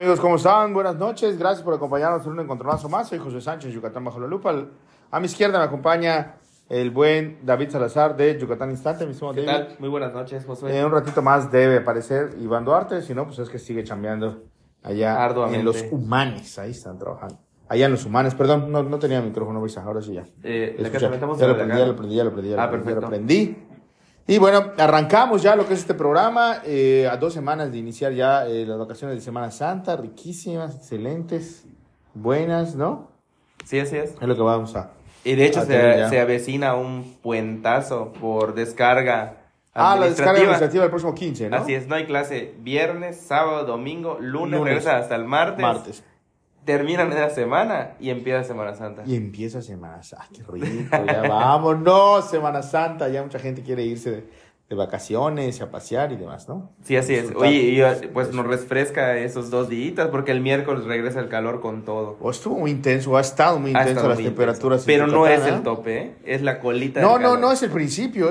Amigos, ¿cómo están? Buenas noches, gracias por acompañarnos en un encontronazo más. Soy José Sánchez, Yucatán bajo la lupa. A mi izquierda me acompaña el buen David Salazar de Yucatán Instante. Mi estimado ¿Qué David. tal? Muy buenas noches, Josué. Un ratito más debe aparecer Iván Duarte, si no, pues es que sigue chambeando allá Arduamente. en los Humanes. Ahí están trabajando. Allá en los Humanes, perdón, no tenía micrófono, ahora sí ya. Ya lo prendí. Perfecto. Ya lo prendí. Y bueno, arrancamos ya lo que es este programa, a 2 semanas de iniciar ya las vacaciones de Semana Santa, riquísimas, excelentes, buenas, ¿no? Sí, así es. Es lo que vamos a... Y de hecho tener ya. se avecina un puentazo por descarga la descarga administrativa. administrativa del próximo 15, ¿no? Así es, no hay clase viernes, sábado, domingo, lunes. Regresa hasta el martes. Terminan la semana y empieza Semana Santa. Y empieza Semana Santa. ¡Qué rico! Ya vámonos, Semana Santa. Ya mucha gente quiere irse de vacaciones, a pasear y demás, ¿no? Sí, así es. Oye, y pues nos refresca esos 2 días porque el miércoles regresa el calor con todo. Estuvo muy intenso, ha estado muy intenso las temperaturas. Pero no es el tope, ¿eh? Es la colita. No, es el principio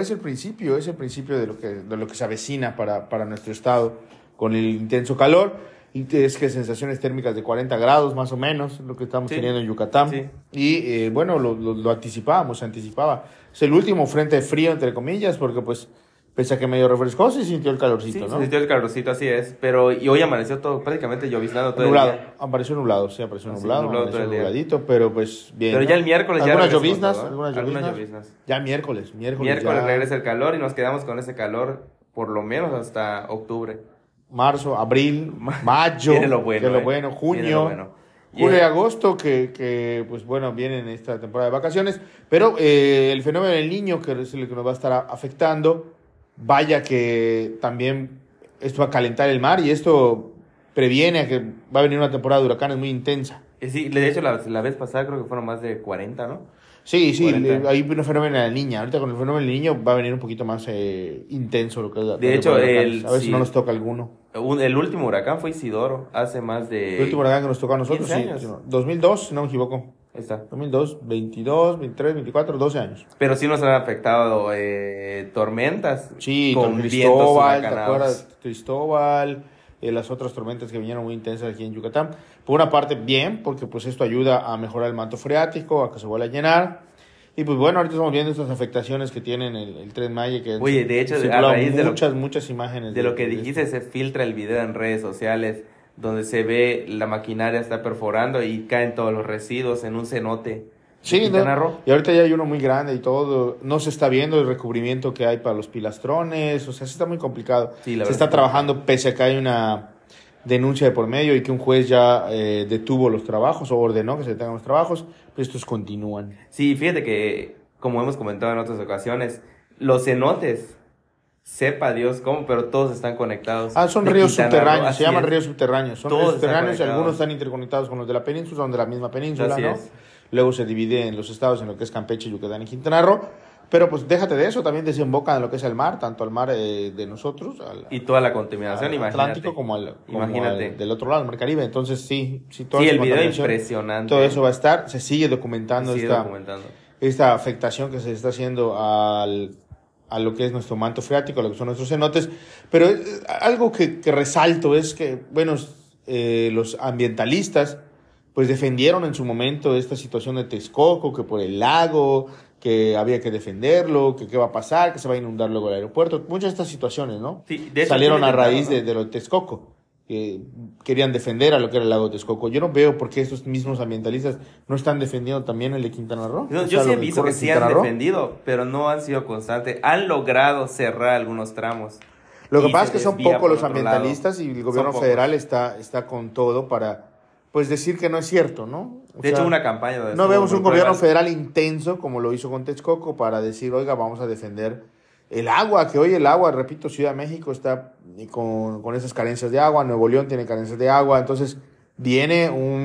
de lo que se avecina para nuestro estado con el intenso calor. Y es que sensaciones térmicas de 40 grados más o menos, lo que estamos teniendo en Yucatán. Sí. Y bueno, lo anticipábamos, se anticipaba. Es el último frente frío, entre comillas, porque pues, pese a que medio refrescó, se sintió el calorcito, ¿no? Se sintió el calorcito, así es. Pero y hoy amaneció todo prácticamente lloviznando todo nublado. el día. Apareció nublado, sí, apareció nublado todo el día. Nubladito, pero pues bien. Pero ya el miércoles ya algunas regresa lloviznas. Ya miércoles ya regresa el calor y nos quedamos con ese calor por lo menos hasta octubre. Marzo, abril, mayo, Viene lo bueno, junio, julio y agosto, que pues bueno, vienen esta temporada de vacaciones, pero el fenómeno del Niño, que es el que nos va a estar afectando, vaya que también esto va a calentar el mar y esto previene a que va a venir una temporada de huracanes muy intensa. Sí, de hecho la vez pasada creo que fueron más de 40, ¿no? Sí, hay un fenómeno de la Niña. Ahorita con el fenómeno del Niño va a venir un poquito más intenso lo que es. De hecho, a ver si no nos toca alguno. El último huracán fue Isidoro, hace más de... El último huracán que nos tocó a nosotros, 15 años. Sí, 2002, si no me equivoco. Ahí está. 2002, 22, 23, 24, 12 años. Pero sí nos han afectado tormentas. Sí, con Cristóbal, ¿te acuerdas? Cristóbal, las otras tormentas que vinieron muy intensas aquí en Yucatán. Por una parte, bien, porque pues esto ayuda a mejorar el manto freático, a que se vuelva a llenar. Y pues bueno, ahorita estamos viendo estas afectaciones que tienen el Tren Maya. Que oye, de hecho, a raíz de muchas imágenes. De lo que dijiste, se filtra el video en redes sociales donde se ve la maquinaria está perforando y caen todos los residuos en un cenote. Sí, y ahorita ya hay uno muy grande y todo. No se está viendo el recubrimiento que hay para los pilastrones. O sea, sí está muy complicado. Sí, se está trabajando pese a que hay una denuncia de por medio y que un juez ya detuvo los trabajos o ordenó que se detengan los trabajos, pero estos continúan. Sí, fíjate que, como hemos comentado en otras ocasiones, los cenotes, sepa Dios cómo, pero todos están conectados. Son ríos subterráneos, se llaman ríos subterráneos. Son todos ríos subterráneos y algunos están interconectados con los de la península, son de la misma península, así ¿no? Es. Luego se divide en los estados, en lo que es Campeche, Yucatán y Quintana Roo. Pero pues déjate de eso, también desemboca en lo que es el mar, tanto al mar de nosotros, y toda la contaminación, imagínate. Atlántico como del otro lado, el mar Caribe. Entonces sí, el video impresionante. Todo eso va a estar, se sigue documentando esta afectación que se está haciendo a lo que es nuestro manto freático, a lo que son nuestros cenotes. Pero algo que resalto es que, bueno, los ambientalistas pues defendieron en su momento esta situación de Texcoco, que por el lago, que había que defenderlo, que qué va a pasar, que se va a inundar luego el aeropuerto. Muchas de estas situaciones, ¿no? Sí, salieron a raíz de lo de Texcoco, que querían defender a lo que era el lago de Texcoco. Yo no veo por qué estos mismos ambientalistas no están defendiendo también el de Quintana Roo. No, yo sí he visto que sí han defendido, pero no han sido constantes. Han logrado cerrar algunos tramos. Lo que pasa es que son pocos los ambientalistas y el gobierno federal está con todo para pues decir que no es cierto, ¿no? De hecho, una campaña de no vemos un gobierno federal intenso como lo hizo con Texcoco para decir, oiga, vamos a defender el agua, que hoy el agua, repito, Ciudad de México está con esas carencias de agua, Nuevo León tiene carencias de agua, entonces viene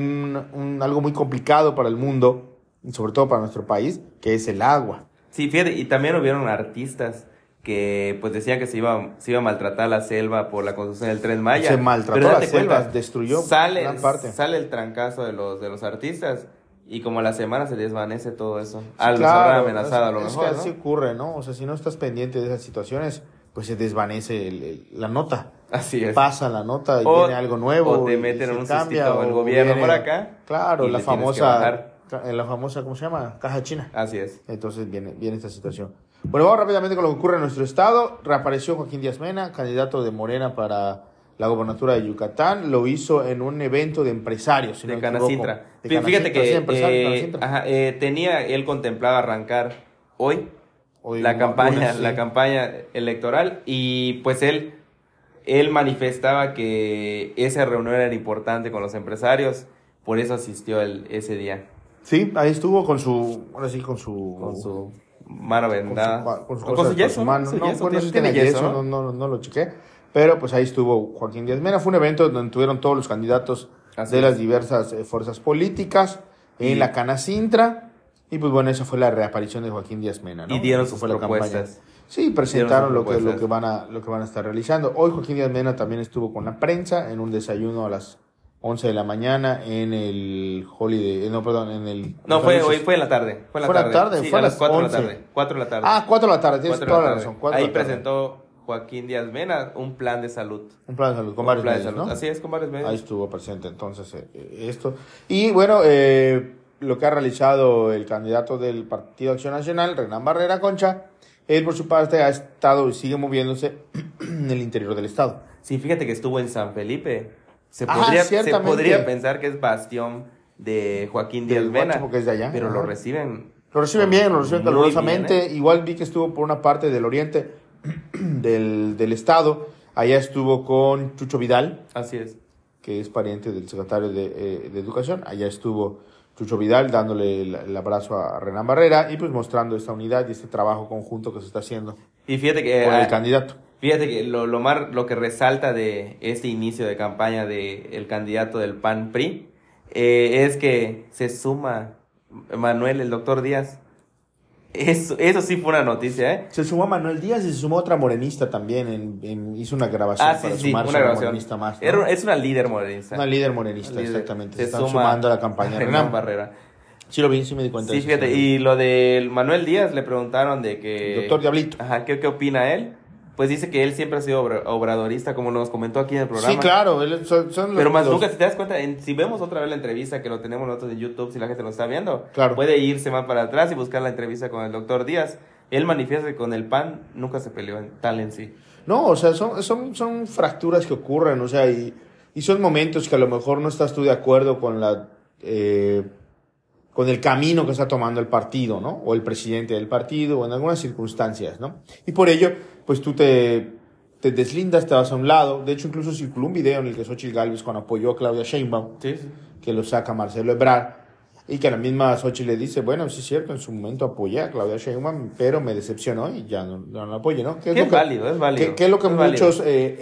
algo muy complicado para el mundo y sobre todo para nuestro país, que es el agua. Sí, fíjate, y también hubieron artistas que pues decían que se iba a maltratar la selva por la construcción del Tren Maya. Se maltrató la selva, destruyó gran parte. Sale el trancazo de los artistas y como a la semana se desvanece todo eso. Sí, los habrá amenazado a lo mejor, es que así ocurre, ¿no? O sea, si no estás pendiente de esas situaciones, pues se desvanece la nota. Así es. Pasa la nota y viene algo nuevo. O te meten en un sustito el gobierno por acá. Claro, la famosa, ¿cómo se llama? Caja china. Así es. Entonces viene esta situación. Bueno, vamos rápidamente con lo que ocurre en nuestro estado. Reapareció Joaquín Díaz Mena, candidato de Morena para la gobernatura de Yucatán. Lo hizo en un evento de empresarios. De Canacintra. Fíjate que él contemplaba arrancar hoy la campaña electoral, y pues él manifestaba que esa reunión era importante con los empresarios, por eso asistió ese día. Sí, ahí estuvo con su mano vendada. Con su yeso. No sé si tiene yeso, no lo chequé. Pero pues ahí estuvo Joaquín Díaz Mena. Fue un evento donde tuvieron todos los candidatos de las diversas fuerzas políticas en la Canacintra. Y pues bueno, esa fue la reaparición de Joaquín Díaz Mena, ¿no? Y dieron sus propuestas. Sí, presentaron lo que van a estar realizando. Hoy Joaquín Díaz Mena también estuvo con la prensa en un desayuno a las 11 de la mañana en el Holiday, hoy fue en la tarde. Fue en la tarde, sí, fue a las 4 de la tarde. 4 de la tarde. Ah, 4 de la tarde, tienes toda la razón. Ahí presentó Joaquín Díaz Mena un plan de salud. Un plan de salud, con varios medios, ¿no? Así es, con varios medios. Ahí estuvo presente entonces esto. Y bueno, lo que ha realizado el candidato del Partido Acción Nacional, Renán Barrera Concha, él por su parte ha estado y sigue moviéndose en el interior del estado. Sí, fíjate que estuvo en San Felipe. Se podría pensar que es bastión de Joaquín Díaz Mena, porque es de allá, pero lo reciben bien, lo reciben calurosamente. Igual vi que estuvo por una parte del oriente del estado. Allá estuvo con Chucho Vidal. Así es. Que es pariente del secretario de Educación. Allá estuvo Chucho Vidal dándole el abrazo a Renán Barrera y pues mostrando esta unidad y este trabajo conjunto que se está haciendo. Y fíjate que con el candidato. Fíjate que lo que resalta de este inicio de campaña del candidato del PAN-PRI es que se suma Manuel, el doctor Díaz. Eso sí fue una noticia, ¿eh? Se sumó Manuel Díaz y se sumó otra morenista también. Hizo una grabación para sumarse a una morenista más, ¿no? Es una líder morenista. Una líder morenista, exactamente. Se están sumando a la campaña. Renán Barrera. Sí lo vi, sí me di cuenta. Sí, fíjate. Y lo de Manuel Díaz le preguntaron de que... Doctor Diablito. Ajá, ¿qué opina él? Pues dice que él siempre ha sido obradorista, como nos comentó aquí en el programa. Sí, claro. Pero más nunca, si te das cuenta, si vemos otra vez la entrevista que lo tenemos nosotros en YouTube, si la gente lo está viendo, puede irse más para atrás y buscar la entrevista con el doctor Díaz. Él manifiesta que con el PAN nunca se peleó tal en sí. No, o sea, son fracturas que ocurren, o sea, y son momentos que a lo mejor no estás tú de acuerdo con con el camino que está tomando el partido, ¿no? O el presidente del partido, o en algunas circunstancias, ¿no? Y por ello, pues tú te deslindas, te vas a un lado. De hecho, incluso circuló un video en el que Xóchitl Gálvez, cuando apoyó a Claudia Sheinbaum, que lo saca Marcelo Ebrard, y que a la misma Xóchitl le dice, bueno, sí es cierto, en su momento apoyé a Claudia Sheinbaum, pero me decepcionó y ya no la apoyé, ¿no? Es válido. Que es lo que muchos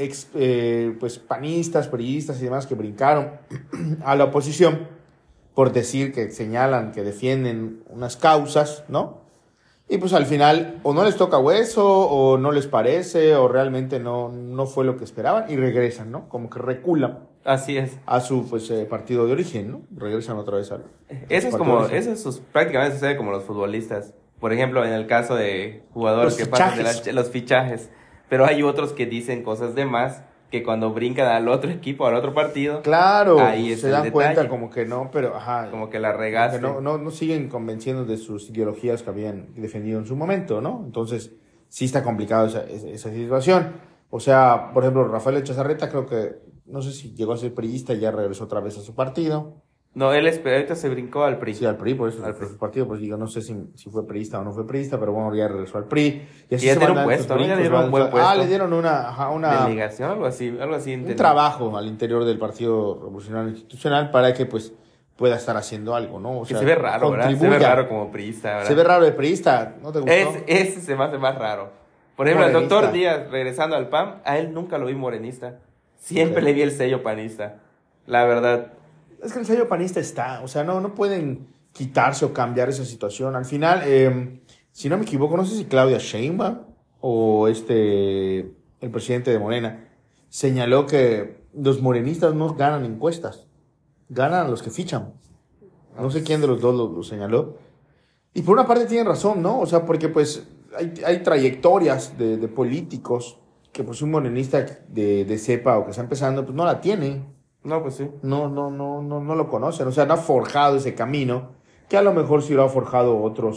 pues panistas, periodistas y demás que brincaron a la oposición por decir que señalan, que defienden unas causas, ¿no? Y pues al final o no les toca hueso, o no les parece, o realmente no fue lo que esperaban, y regresan, ¿no? Como que reculan. Así es. A su partido de origen, ¿no? Regresan otra vez al... Prácticamente sucede como los futbolistas. Por ejemplo, en el caso de jugadores que pasan de los fichajes. Pero hay otros que dicen cosas de más, que cuando brincan al otro equipo, al otro partido, claro, ahí se dan cuenta como que no, pero como que la regaste. No siguen convenciendo de sus ideologías que habían defendido en su momento, ¿no? Entonces, sí está complicado esa situación. O sea, por ejemplo, Rafael Echazarreta, creo que, no sé si llegó a ser priista y ya regresó otra vez a su partido. No, ahorita se brincó al PRI. Sí, al PRI, por eso, su partido, pues digo, no sé si fue priista o no fue priista, pero bueno, ya regresó al PRI. Y así ya dieron un puesto, ¿no? Ya dieron un buen puesto. Le dieron una delegación, algo así. Un trabajo al interior del Partido Revolucionario Institucional para que, pues, pueda estar haciendo algo, ¿no? O sea, se ve raro, ¿verdad? Se ve raro como priista, ¿verdad? Se ve raro de priista, ¿no te gustó? Ese se me hace más raro. Por ejemplo, morenista. El doctor Díaz, regresando al PAN, a él nunca lo vi morenista. Siempre le vi el sello panista, la verdad. Es que el sello panista está, o sea, no pueden quitarse o cambiar esa situación. Al final, si no me equivoco, no sé si Claudia Sheinbaum o el presidente de Morena señaló que los morenistas no ganan encuestas, ganan los que fichan. No sé quién de los dos lo señaló. Y por una parte tienen razón, ¿no? O sea, porque pues hay trayectorias de políticos que pues un morenista de cepa o que está empezando, pues no la tiene. No, pues sí. No lo conocen, o sea, no ha forjado ese camino que a lo mejor sí lo ha forjado otros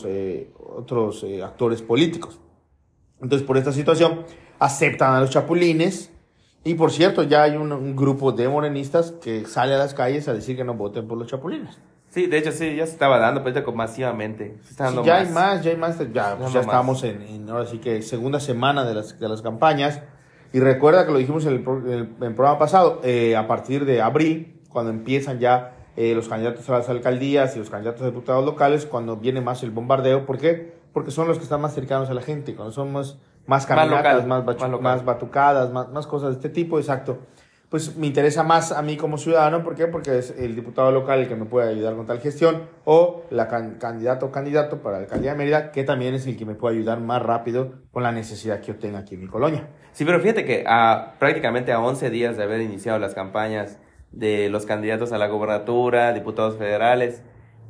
actores políticos. Entonces, por esta situación, aceptan a los chapulines. Y por cierto, ya hay un grupo de morenistas que sale a las calles a decir que no voten por los chapulines. Sí, de hecho, sí, ya se estaba dando, pero masivamente. Se está dando sí, ya hay más. Ya estamos ahora sí que segunda semana de las campañas. Y recuerda que lo dijimos en el programa pasado, a partir de abril, cuando empiezan ya los candidatos a las alcaldías y los candidatos a diputados locales, cuando viene más el bombardeo. ¿Por qué? Porque son los que están más cercanos a la gente, cuando son más caminatas, más batucadas, más cosas de este tipo, exacto. Pues me interesa más a mí como ciudadano, ¿por qué? Porque es el diputado local el que me puede ayudar con tal gestión, o la candidato para la alcaldía de Mérida, que también es el que me puede ayudar más rápido con la necesidad que yo tenga aquí en mi colonia. Sí, pero fíjate que prácticamente a 11 días de haber iniciado las campañas de los candidatos a la gobernatura, diputados federales,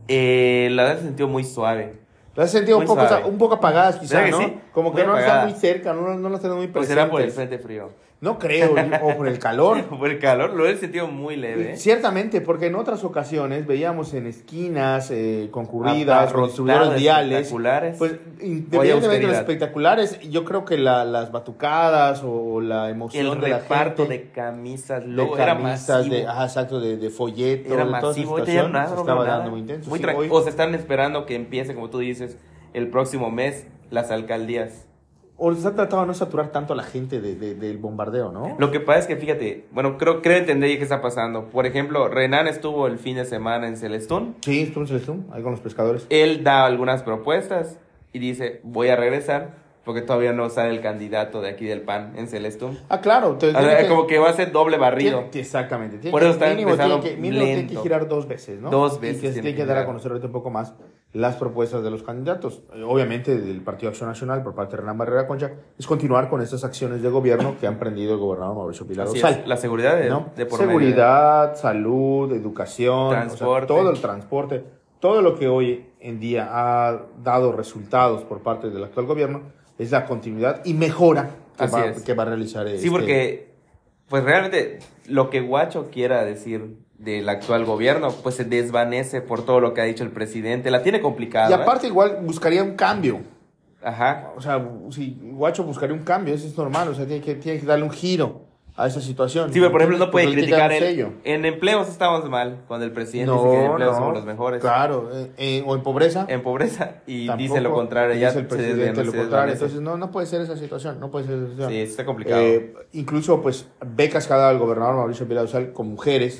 la verdad se sintió muy suave. La has sentido un poco apagadas quizás, ¿no? Sí? Como que no están muy cerca, no las tenemos muy presentes. Pues será por el frente frío. No creo, o por el calor. Por el calor, lo he sentido muy leve. Ciertamente, porque en otras ocasiones veíamos en esquinas concurridas, con distribuidores viales. Pues, independientemente de los espectaculares, yo creo que las batucadas o la emoción de la gente. El reparto de camisas, era masivo. Exacto, de folletos. Era masivo, se estaba dando muy intenso. O se están esperando que empiece, como tú dices, el próximo mes, las alcaldías. O se ha tratado de no saturar tanto a la gente del bombardeo, ¿no? Lo que pasa es que, fíjate, bueno, creo entender qué está pasando. Por ejemplo, Renan estuvo el fin de semana en Celestún. Sí, estuvo en Celestún, ahí con los pescadores. Él da algunas propuestas y dice, voy a regresar porque todavía no sale el candidato de aquí del PAN en Celestún. Ah, claro. Como que va a ser doble barrido. Exactamente. Por eso está empezando tiene que girar 2 veces, ¿no? 2 veces. Y que tiene que dar a conocer ahorita un poco más las propuestas de los candidatos. Obviamente, del Partido Acción Nacional, por parte de Hernán Barrera Concha, es continuar con estas acciones de gobierno que han prendido el gobernador Mauricio Pilar Rosal. La seguridad de por seguridad, salud, educación, transporte. Todo el transporte, todo lo que hoy en día ha dado resultados por parte del actual gobierno es la continuidad y mejora que va a realizar. Sí, porque pues realmente lo que Guacho quiera decir del actual gobierno, pues se desvanece por todo lo que ha dicho el presidente. La tiene complicada. Y aparte igual buscaría un cambio. Ajá. O sea, si Guacho buscaría un cambio, eso es normal. O sea, tiene que darle un giro a esa situación. Sí, pero por ejemplo no puede criticar en empleos estamos mal, cuando el presidente dice que en empleos somos los mejores. Claro, o en pobreza. En pobreza, y tampoco dice lo contrario. Dice el presidente lo contrario. Entonces no puede ser esa situación, no puede ser esa situación. Sí, está complicado. Incluso, pues, becas que ha dado el gobernador Mauricio Pilar Rosal con mujeres,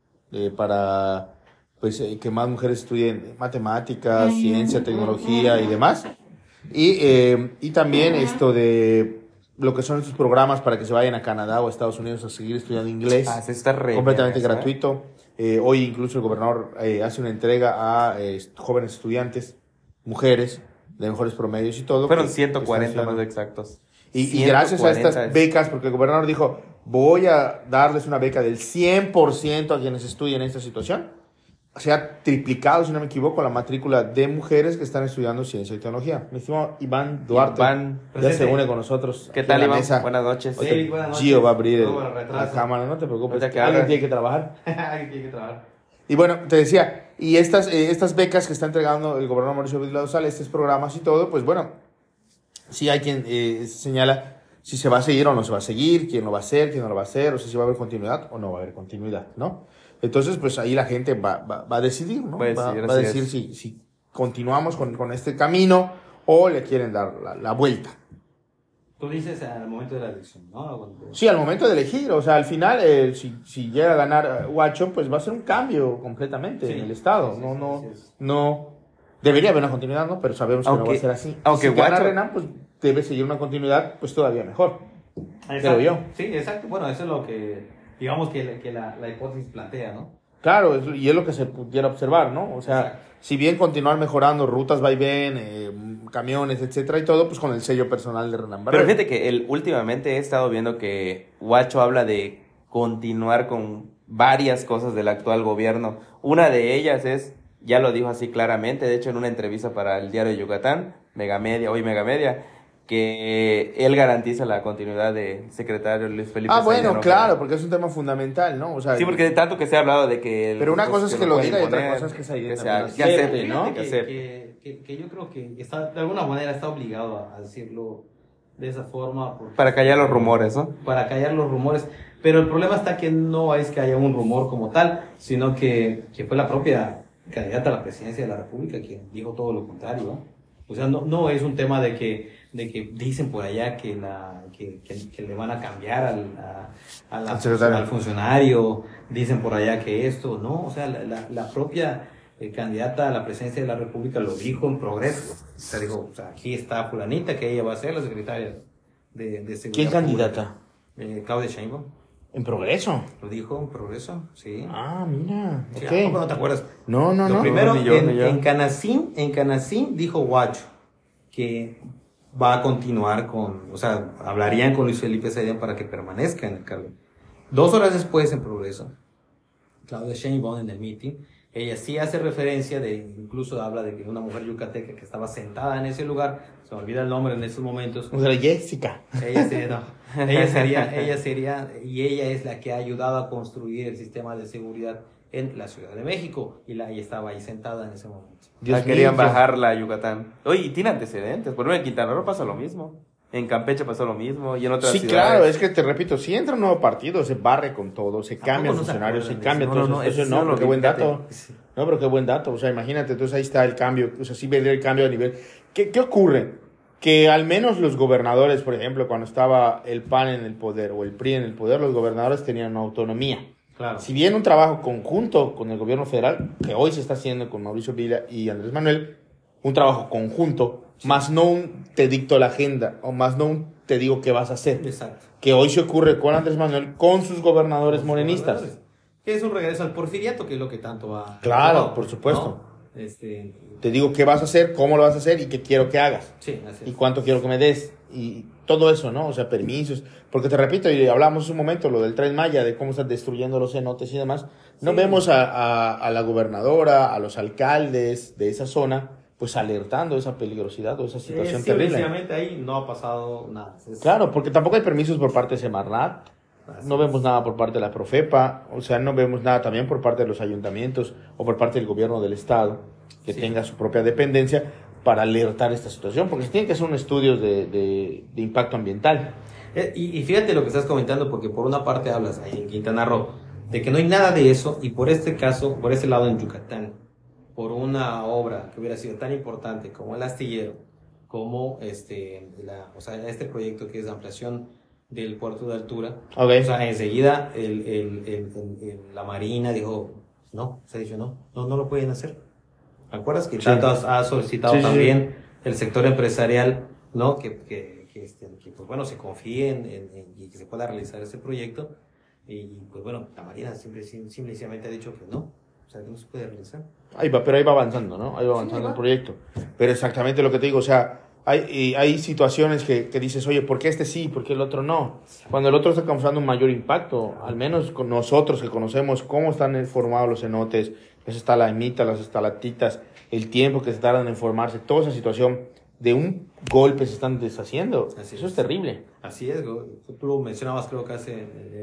para pues que más mujeres estudien matemáticas, ciencia, tecnología y demás. Y también esto de lo que son estos programas para que se vayan a Canadá o a Estados Unidos a seguir estudiando inglés. Se está completamente gratuito. Hoy incluso el gobernador hace una entrega a jóvenes estudiantes, mujeres, de mejores promedios y todo. Fueron 140 más exactos. Y gracias a estas becas, porque el gobernador dijo, voy a darles una beca del 100% a quienes estudien esta situación. Se ha triplicado, si no me equivoco, la matrícula de mujeres que están estudiando ciencia y tecnología. Mi estimado Iván Duarte ya se une con nosotros. ¿Qué tal, Iván? Buenas noches. Sí, buenas noches. Gio va a abrir la cámara, no te preocupes. Alguien tiene que trabajar. Alguien tiene que trabajar. Y bueno, te decía, y estas becas que está entregando el gobernador Mauricio Pilar Rosal, estos programas y todo, pues bueno, sí hay quien señala si se va a seguir o no se va a seguir, quién lo va a hacer, quién no lo va a hacer, o si va a haber continuidad o no va a haber continuidad, ¿no? Entonces, pues ahí la gente va a decidir, ¿no? Va a decir si continuamos con este camino o le quieren dar la vuelta. Tú dices al momento de la elección, ¿no? Sí, al momento de elegir. O sea, al final, si llega a ganar Guacho, pues va a ser un cambio completamente en el Estado. No debería haber una continuidad, ¿no? Pero sabemos que no va a ser así. Aunque si gana Renan, pues debe seguir una continuidad, pues todavía mejor. Creo yo. Sí, exacto. Bueno, eso es lo que... digamos que la hipótesis plantea, ¿no? Claro, y es lo que se pudiera observar, ¿no? O sea, exacto. Si bien continuar mejorando rutas va y ven, camiones, etcétera y todo, pues con el sello personal de Hernán Barrera. Pero fíjate que últimamente he estado viendo que Guacho habla de continuar con varias cosas del actual gobierno. Una de ellas es, ya lo dijo así claramente, de hecho en una entrevista para el diario de Yucatán, Megamedia, que él garantiza la continuidad del secretario Luis Felipe Bueno, claro, porque es un tema fundamental, ¿no? O sea, sí, porque de tanto que se ha hablado de que... Pero una cosa es que lo diga y otra cosa es que se acepte, ¿no? Que yo creo que está, de alguna manera está obligado a decirlo de esa forma. Para callar los rumores, ¿no? Para callar los rumores. Pero el problema está que no es que haya un rumor como tal, sino que fue la propia candidata a la presidencia de la República quien dijo todo lo contrario, ¿no? O sea, no es un tema de que dicen por allá que le van a cambiar al funcionario, dicen por allá que esto, ¿no? O sea, la propia candidata a la presidencia de la República lo dijo en Progreso. O sea, dijo, o sea, aquí está fulanita, que ella va a ser la secretaria de Seguridad. ¿Quién candidata? Claudia Sheinbaum. ¿En Progreso? Lo dijo en Progreso, sí. Mira. Sí, okay. ¿A poco no te acuerdas? No. Lo primero, en Canacín dijo Guacho que va a continuar o sea, hablarían con Luis Felipe Zayden para que permanezca en el cargo. 2 horas después, en Progreso, Claudia Sheinbaum en el meeting, ella sí hace referencia incluso habla de que una mujer yucateca que estaba sentada en ese lugar, se me olvida el nombre en esos momentos. O sea, Jessica. Ella sería, y ella es la que ha ayudado a construir el sistema de seguridad en la Ciudad de México, y ella estaba ahí sentada en ese momento. Querían bajarla a Yucatán. Oye, y tiene antecedentes, por ejemplo, en Quintana Roo pasa lo mismo. En Campeche pasó lo mismo y en otras ciudades. Sí, claro, es que te repito, si entra un nuevo partido, se barre con todo, se cambian funcionarios, se cambia todo. No, pero qué buen dato. No, pero qué buen dato. O sea, imagínate, entonces ahí está el cambio. O sea, sí vendría el cambio a nivel. ¿Qué ocurre? Que al menos los gobernadores, por ejemplo, cuando estaba el PAN en el poder o el PRI en el poder, los gobernadores tenían una autonomía. Claro. Si bien un trabajo conjunto con el gobierno federal, que hoy se está haciendo con Mauricio Vila y Andrés Manuel, un trabajo conjunto, sí. Más no un te dicto la agenda, o más no un te digo qué vas a hacer. Exacto. Que hoy se ocurre con Andrés Manuel, con sus gobernadores morenistas. Que es un regreso al porfiriato, que es lo que tanto va... Claro, por supuesto. ¿No? Te digo qué vas a hacer, cómo lo vas a hacer y qué quiero que hagas. Sí, así es. Y cuánto quiero que me des. Y todo eso, ¿no? O sea, permisos. Porque te repito, y hablamos hace un momento, lo del Tren Maya, de cómo están destruyendo los cenotes y demás. No vemos a la gobernadora, a los alcaldes de esa zona, pues alertando esa peligrosidad o esa situación terrible. Sencillamente ahí no ha pasado nada. Claro, porque tampoco hay permisos por parte de Semarnat. No vemos nada por parte de la Profepa. O sea, no vemos nada también por parte de los ayuntamientos o por parte del gobierno del estado que tenga su propia dependencia para alertar esta situación, porque se tienen que hacer unos estudios de impacto ambiental. Y fíjate lo que estás comentando, porque por una parte hablas ahí en Quintana Roo de que no hay nada de eso, y por este caso, por ese lado en Yucatán, por una obra que hubiera sido tan importante como el astillero, como este proyecto que es de ampliación del puerto de altura. Okay. O sea, enseguida la Marina dijo, no, se dijo no lo pueden hacer. ¿Te acuerdas que tanto ha solicitado también el sector empresarial, ¿no? Que pues bueno, se confíe y que se pueda realizar ese proyecto? Y pues bueno, la Marina simplemente ha dicho que no, o sea, que no se puede realizar. Pero ahí va avanzando, ¿no? Ahí va avanzando el proyecto. Pero exactamente lo que te digo, o sea, hay situaciones que dices, oye, ¿por qué este sí, por qué el otro no? Cuando el otro está causando un mayor impacto, al menos con nosotros que conocemos cómo están formados los cenotes, las estalagmitas, las estalactitas, el tiempo que se tardan en formarse, toda esa situación de un golpe se están deshaciendo. Eso es terrible. Así es, tú lo mencionabas creo que hace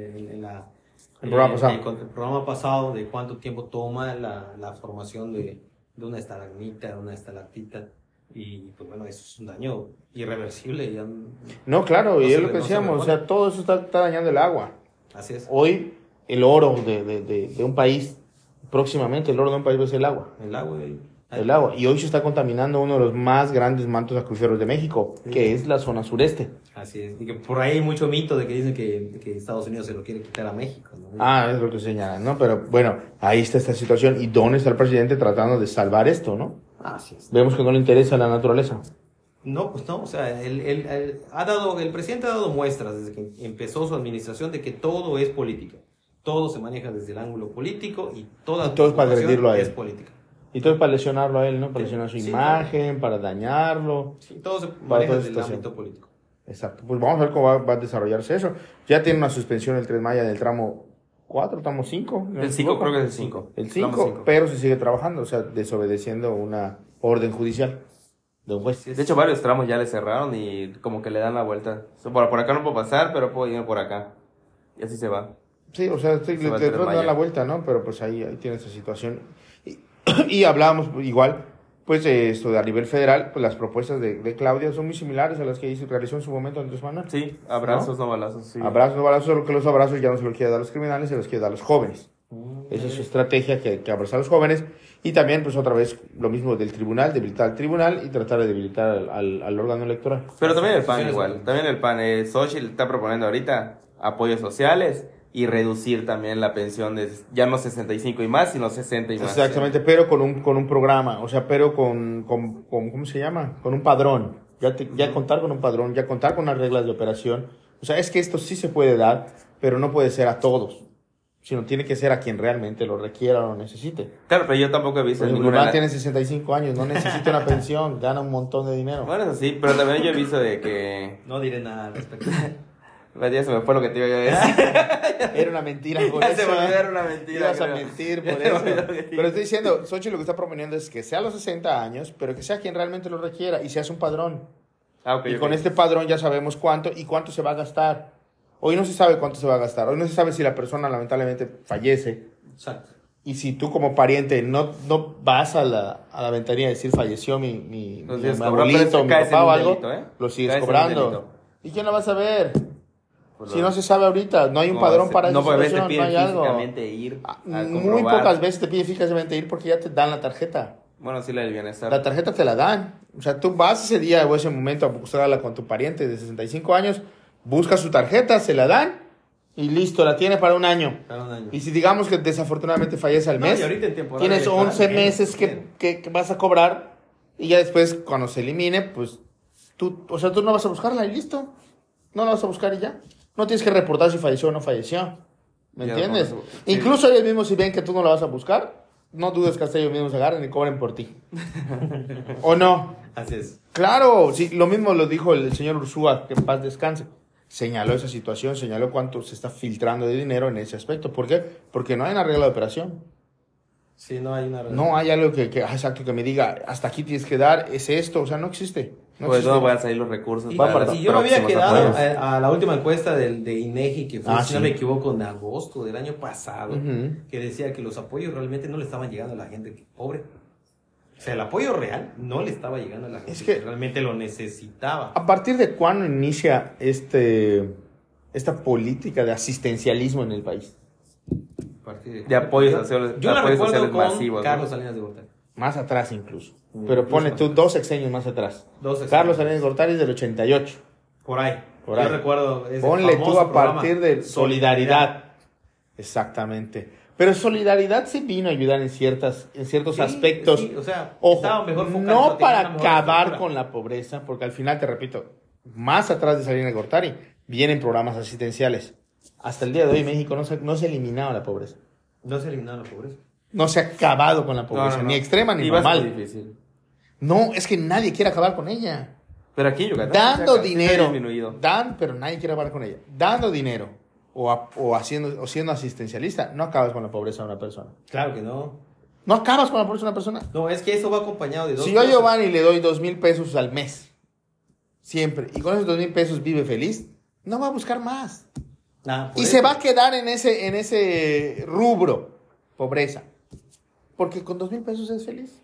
el programa pasado de cuánto tiempo toma la formación de una estalagmita, de una estalactita. Y pues bueno, eso es un daño irreversible. Ya no, claro, y es lo que decíamos, o sea, todo eso está dañando el agua. Así es. Hoy el oro de un país, próximamente el oro de un país va a ser el agua. El agua. Y hoy se está contaminando uno de los más grandes mantos acuíferos de México, que es la zona sureste. Así es. Y que por ahí hay mucho mito de que dicen que Estados Unidos se lo quiere quitar a México, ¿no? Es lo que señalan, ¿no? Pero bueno, ahí está esta situación. ¿Y dónde está el presidente tratando de salvar esto, no? Así es. Vemos que no le interesa la naturaleza. No, pues no. O sea, el presidente ha dado muestras desde que empezó su administración de que todo es política. Todo se maneja desde el ángulo político y todo es para agredirlo a él. Es política. Y todo es para lesionarlo a él, ¿no? Para lesionar su imagen, para dañarlo. Sí, todo se maneja desde el ámbito político. Exacto. Pues vamos a ver cómo va a desarrollarse eso. Ya tiene una suspensión el Tren Maya del tramo 4, tramo 5. El 5 creo que es el 5. El 5, pero se sigue trabajando, o sea, desobedeciendo una orden judicial. de un juez. De hecho, varios tramos ya le cerraron y como que le dan la vuelta. Por acá no puedo pasar, pero puedo ir por acá. Y así se va. Sí, o sea, le tratan de dar la vuelta, ¿no? Pero pues ahí tiene esa situación. Y hablábamos igual, pues esto a nivel federal, pues las propuestas de Claudia son muy similares a las que realizó en su momento Andrés Manuel. Sí, abrazos, no balazos. Sí. Abrazos, no balazos, solo que los abrazos ya no se los quiere dar a los criminales, se los quiere dar a los jóvenes. Esa es su estrategia, que abrazar a los jóvenes. Y también, pues otra vez, lo mismo del tribunal, debilitar al tribunal y tratar de debilitar al órgano electoral. Pero también el PAN igual. También el PAN, Xochitl está proponiendo ahorita apoyos sociales y reducir también la pensión de ya no 65 y más, sino 60 y más. Exactamente, pero con un programa, o sea, pero con ¿cómo se llama? Con un padrón. Ya contar con un padrón, ya contar con unas reglas de operación. O sea, es que esto sí se puede dar, pero no puede ser a todos, sino tiene que ser a quien realmente lo requiera o lo necesite. Claro, pero yo tampoco he visto ninguna... tiene 65 años, no necesita una pensión, gana un montón de dinero. Bueno, eso sí, pero también yo he visto de que... No diré nada al respecto. Ya se me fue lo que te iba a decir. Era una mentira por ya eso. Se me olvidó, era una mentira. Ibas a mentir por eso. Pero estoy diciendo, Xochitl lo que está proponiendo es que sea a los 60 años, pero que sea quien realmente lo requiera y se hace un padrón. Y con este padrón ya sabemos cuánto y cuánto se va a gastar. Hoy no se sabe cuánto se va a gastar. Hoy no se sabe si la persona lamentablemente fallece. Exacto. Y si tú como pariente no vas a la ventanilla a decir falleció mi abuelito, mi papá o algo, lo sigues cobrando. ¿Y quién lo va a saber? Si no se sabe ahorita, no hay un padrón para esa situación, no hay algo. Ir a muy pocas veces te piden físicamente ir porque ya te dan la tarjeta. Bueno, sí, la del bienestar. La tarjeta te la dan. O sea, tú vas ese día o ese momento a buscarla con tu pariente de 65 años, buscas su tarjeta, se la dan y listo, la tiene para un año. Y si digamos que desafortunadamente fallece al mes, tienes 11 meses que vas a cobrar y ya después cuando se elimine, pues tú no vas a buscarla y listo. No la vas a buscar y ya. No tienes que reportar si falleció o no falleció. ¿Me entiendes? Sí. Incluso ellos mismos, si ven que tú no la vas a buscar, no dudes que hasta ellos mismos se agarren y cobren por ti. ¿O no? Así es. Claro, sí, lo mismo lo dijo el señor Ursúa, que en paz descanse. Señaló esa situación, señaló cuánto se está filtrando de dinero en ese aspecto. ¿Por qué? Porque no hay una regla de operación. Sí, no hay una regla. No hay algo que me diga, hasta aquí tienes que dar, es esto, o sea, no existe. Pues no van a salir los recursos. Y yo me había quedado a la última encuesta de INEGI, que fue, si no me equivoco, en agosto del año pasado, que decía que los apoyos realmente no le estaban llegando a la gente pobre. O sea, el apoyo real no le estaba llegando a la gente que realmente lo necesitaba. ¿A partir de cuándo inicia esta política de asistencialismo en el país? De apoyos sociales, yo la recuerdo con masivos, Carlos Salinas de Gortari. Más atrás incluso. Pero ponle tú 2 sexenios más atrás. Carlos Salinas de Gortari es del 88. Por ahí. Yo recuerdo ese ponle tú a partir de Solidaridad. Exactamente. Pero Solidaridad sí vino a ayudar en ciertos aspectos. Sí, o sea, ojo, mejor no para acabar con la pobreza, porque al final, te repito, más atrás de Salinas de Gortari vienen programas asistenciales. Hasta el día de hoy en México no se ha eliminado la pobreza. No se ha eliminado la pobreza. No se ha acabado con la pobreza, ni extrema ni normal. No, es que nadie quiere acabar con ella. Pero aquí en Yucatán dando dinero, pero nadie quiere acabar con ella. Dando dinero o siendo asistencialista, no acabas con la pobreza de una persona. Claro que no. No acabas con la pobreza de una persona. No, es que eso va acompañado de dos cosas. Si yo a Giovanni le doy 2,000 pesos al mes, siempre, y con esos 2,000 pesos vive feliz, no va a buscar más. Se va a quedar en ese rubro, pobreza. Porque con 2,000 pesos es feliz.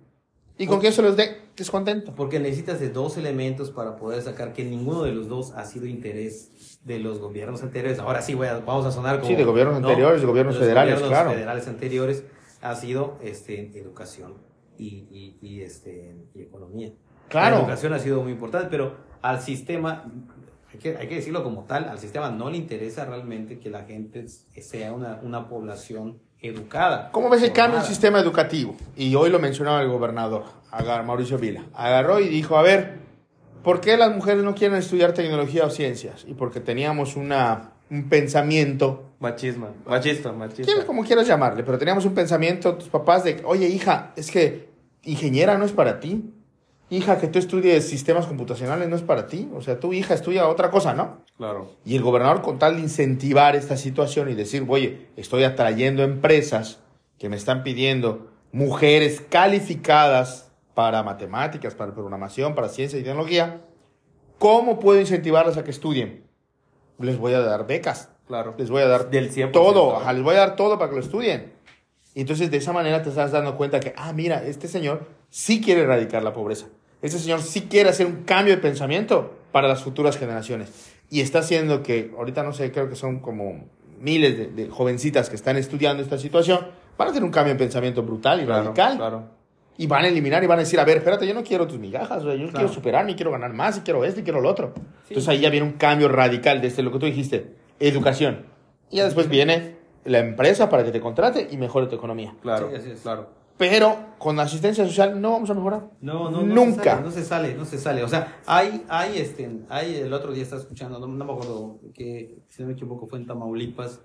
Y con que eso les dé descontento. Porque necesitas de 2 elementos para poder sacar que ninguno de los dos ha sido interés de los gobiernos anteriores. Ahora sí, vamos a sonar como... Sí, de gobiernos anteriores, de gobiernos federales, claro. De gobiernos federales anteriores ha sido educación y economía. Claro. La educación ha sido muy importante, pero al sistema... Hay que decirlo como tal, al sistema no le interesa realmente que la gente sea una población educada. ¿Cómo ves el cambio del sistema educativo? Y hoy lo mencionaba el gobernador, Mauricio Vila. Agarró y dijo, a ver, ¿por qué las mujeres no quieren estudiar tecnología o ciencias? Y porque teníamos un pensamiento... Machista. Como quieras llamarle, pero teníamos un pensamiento, tus papás, de, oye, hija, es que ingeniera no es para ti. Hija, que tú estudies sistemas computacionales no es para ti. O sea, tu hija estudia otra cosa, ¿no? Claro. Y el gobernador, con tal de incentivar esta situación y decir, oye, estoy atrayendo empresas que me están pidiendo mujeres calificadas para matemáticas, para programación, para ciencia y tecnología, ¿cómo puedo incentivarlas a que estudien? Les voy a dar becas. Claro. Les voy a dar del 100%, todo. Ajá, les voy a dar todo para que lo estudien. Y entonces de esa manera te estás dando cuenta que, mira, este señor sí quiere erradicar la pobreza. Este señor sí quiere hacer un cambio de pensamiento para las futuras generaciones. Y está haciendo que, ahorita no sé, creo que son como miles de jovencitas que están estudiando esta situación, van a hacer un cambio de pensamiento brutal y radical. Claro. Y van a eliminar y van a decir, a ver, espérate, yo no quiero tus migajas, yo quiero superarme, quiero ganar más, y quiero esto y quiero lo otro. Sí. Entonces ahí ya viene un cambio radical desde lo que tú dijiste, educación. Y ya después viene la empresa para que te contrate y mejore tu economía. Claro, sí, así es. Claro. Pero con la asistencia social no vamos a mejorar. Nunca. No se sale. O sea, hay el otro día estaba escuchando, no me acuerdo, que si no me equivoco fue en Tamaulipas,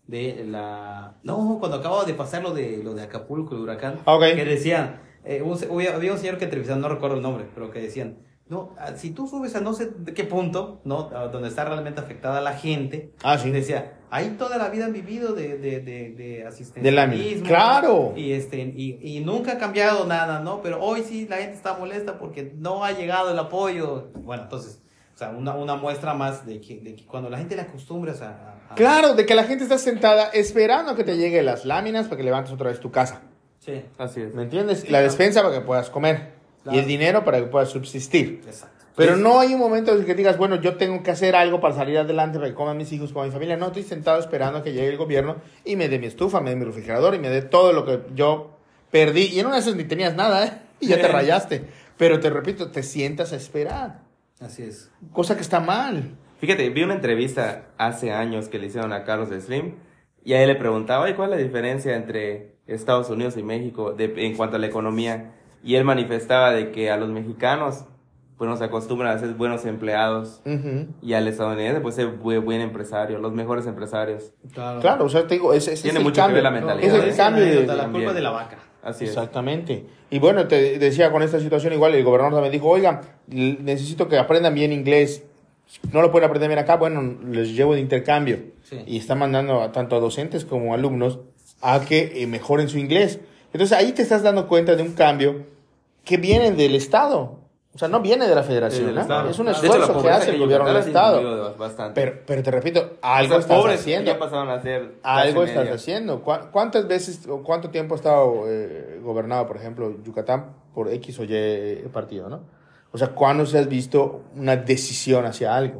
cuando acababa de pasar lo de Acapulco, el huracán, que decían, había un señor que entrevistaron, no recuerdo el nombre, pero que decían, si tú subes a no sé de qué punto, donde está realmente afectada la gente, sí. Decía, ahí toda la vida han vivido de asistencialismo. Claro. Y nunca ha cambiado nada, ¿no? Pero hoy sí la gente está molesta porque no ha llegado el apoyo. Bueno, entonces, o sea, una muestra más de que cuando la gente le acostumbras Claro, de que la gente está sentada esperando a que te lleguen las láminas para que levantes otra vez tu casa. Sí. Así es. ¿Me entiendes? Sí, la despensa para que puedas comer. Claro. Y el dinero para que puedas subsistir. Exacto. Pero no hay un momento en que digas, bueno, yo tengo que hacer algo para salir adelante, para que coman mis hijos, coman mi familia. No, estoy sentado esperando a que llegue el gobierno y me dé mi estufa, me dé mi refrigerador y me dé todo lo que yo perdí. Y en una de esas ni tenías nada, y ya te rayaste. Pero te repito, te sientas a esperar. Así es. Cosa que está mal. Fíjate, vi una entrevista hace años que le hicieron a Carlos Slim y a él le preguntaba, ¿cuál es la diferencia entre Estados Unidos y México en cuanto a la economía? Y él manifestaba de que a los mexicanos pues nos acostumbran a ser buenos empleados, y al estadounidense pues ser buen empresario, los mejores empresarios. Claro, o sea, te digo, tiene mucho que ver la mentalidad. Es el cambio de la culpa de la vaca. Así es. Exactamente. Y bueno, te decía, con esta situación igual el gobernador también dijo, oigan, necesito que aprendan bien inglés. No lo pueden aprender bien acá, bueno, les llevo de intercambio. Sí. Y está mandando tanto a docentes como a alumnos a que mejoren su inglés. Entonces ahí te estás dando cuenta de un cambio que viene del Estado. O sea, no viene de la Federación, ¿no? Es un esfuerzo que hace el gobierno del Estado. Pero te repito, algo estás haciendo. Ya pasaron a ser algo estás haciendo. ¿Cuántas veces o cuánto tiempo ha estado gobernado, por ejemplo, Yucatán por X o Y partido, ¿no? O sea, ¿cuándo se has visto una decisión hacia algo?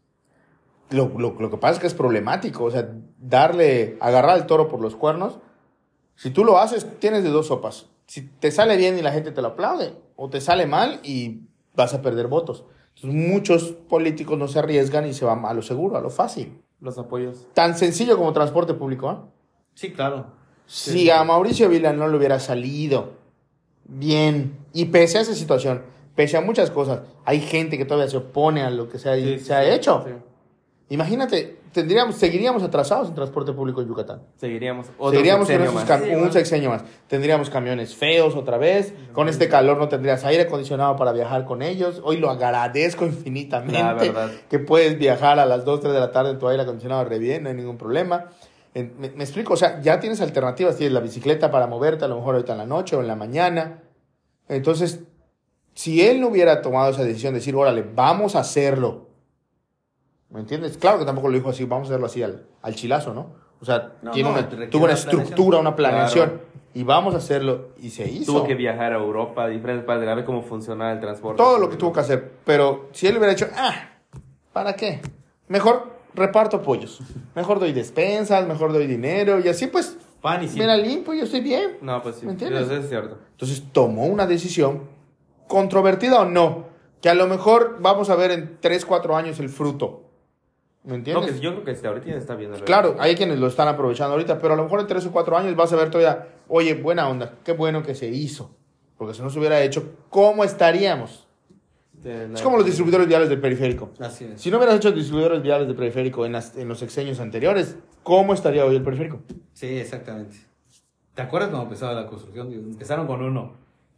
Lo que pasa es que es problemático. O sea, agarrar al toro por los cuernos. Si tú lo haces, tienes de dos sopas. Si te sale bien y la gente te lo aplaude, o te sale mal y vas a perder votos. Entonces, muchos políticos no se arriesgan y se van a lo seguro, a lo fácil. Los apoyos. Tan sencillo como transporte público, ¿eh? Sí, claro. Si a Mauricio Vila no le hubiera salido bien, y pese a esa situación, pese a muchas cosas, hay gente que todavía se opone a lo que se ha hecho. Sí. Imagínate, seguiríamos atrasados en transporte público en Yucatán. Seguiríamos con un sexenio más. Tendríamos camiones feos otra vez. Con este calor no tendrías aire acondicionado para viajar con ellos. Hoy lo agradezco infinitamente. Que puedes viajar a las 2, 3 de la tarde en tu aire acondicionado re bien, no hay ningún problema. Me explico, o sea, ya tienes alternativas. Tienes la bicicleta para moverte, a lo mejor ahorita en la noche o en la mañana. Entonces, si él no hubiera tomado esa decisión de decir, órale, vamos a hacerlo. ¿Me entiendes? Claro que tampoco lo dijo así, vamos a hacerlo así al chilazo, ¿no? O sea, tuvo una estructura, una planeación, claro. Y vamos a hacerlo, y se hizo. Tuvo que viajar a Europa, a diferentes partes, a ver cómo funcionaba el transporte. Todo lo que tuvo que hacer, pero si él hubiera hecho, ¿para qué? Mejor reparto apoyos, mejor doy despensas, mejor doy dinero, y así pues, me la limpio y yo estoy bien. No, pues sí, ¿me entiendes? Eso es cierto. Entonces tomó una decisión, controvertida o no, que a lo mejor vamos a ver en 3, 4 años el fruto. ¿Me entiendes? No, yo creo que ahorita ya está viendo. Claro, hay quienes lo están aprovechando ahorita, pero a lo mejor en 3 o 4 años vas a ver todavía, oye, buena onda, qué bueno que se hizo. Porque si no se hubiera hecho, ¿cómo estaríamos? Es como los distribuidores viales del periférico. Así es. Si no hubieras hecho distribuidores viales del periférico en los sexenios anteriores, ¿cómo estaría hoy el periférico? Sí, exactamente. ¿Te acuerdas cuando empezaba la construcción? Empezaron con uno.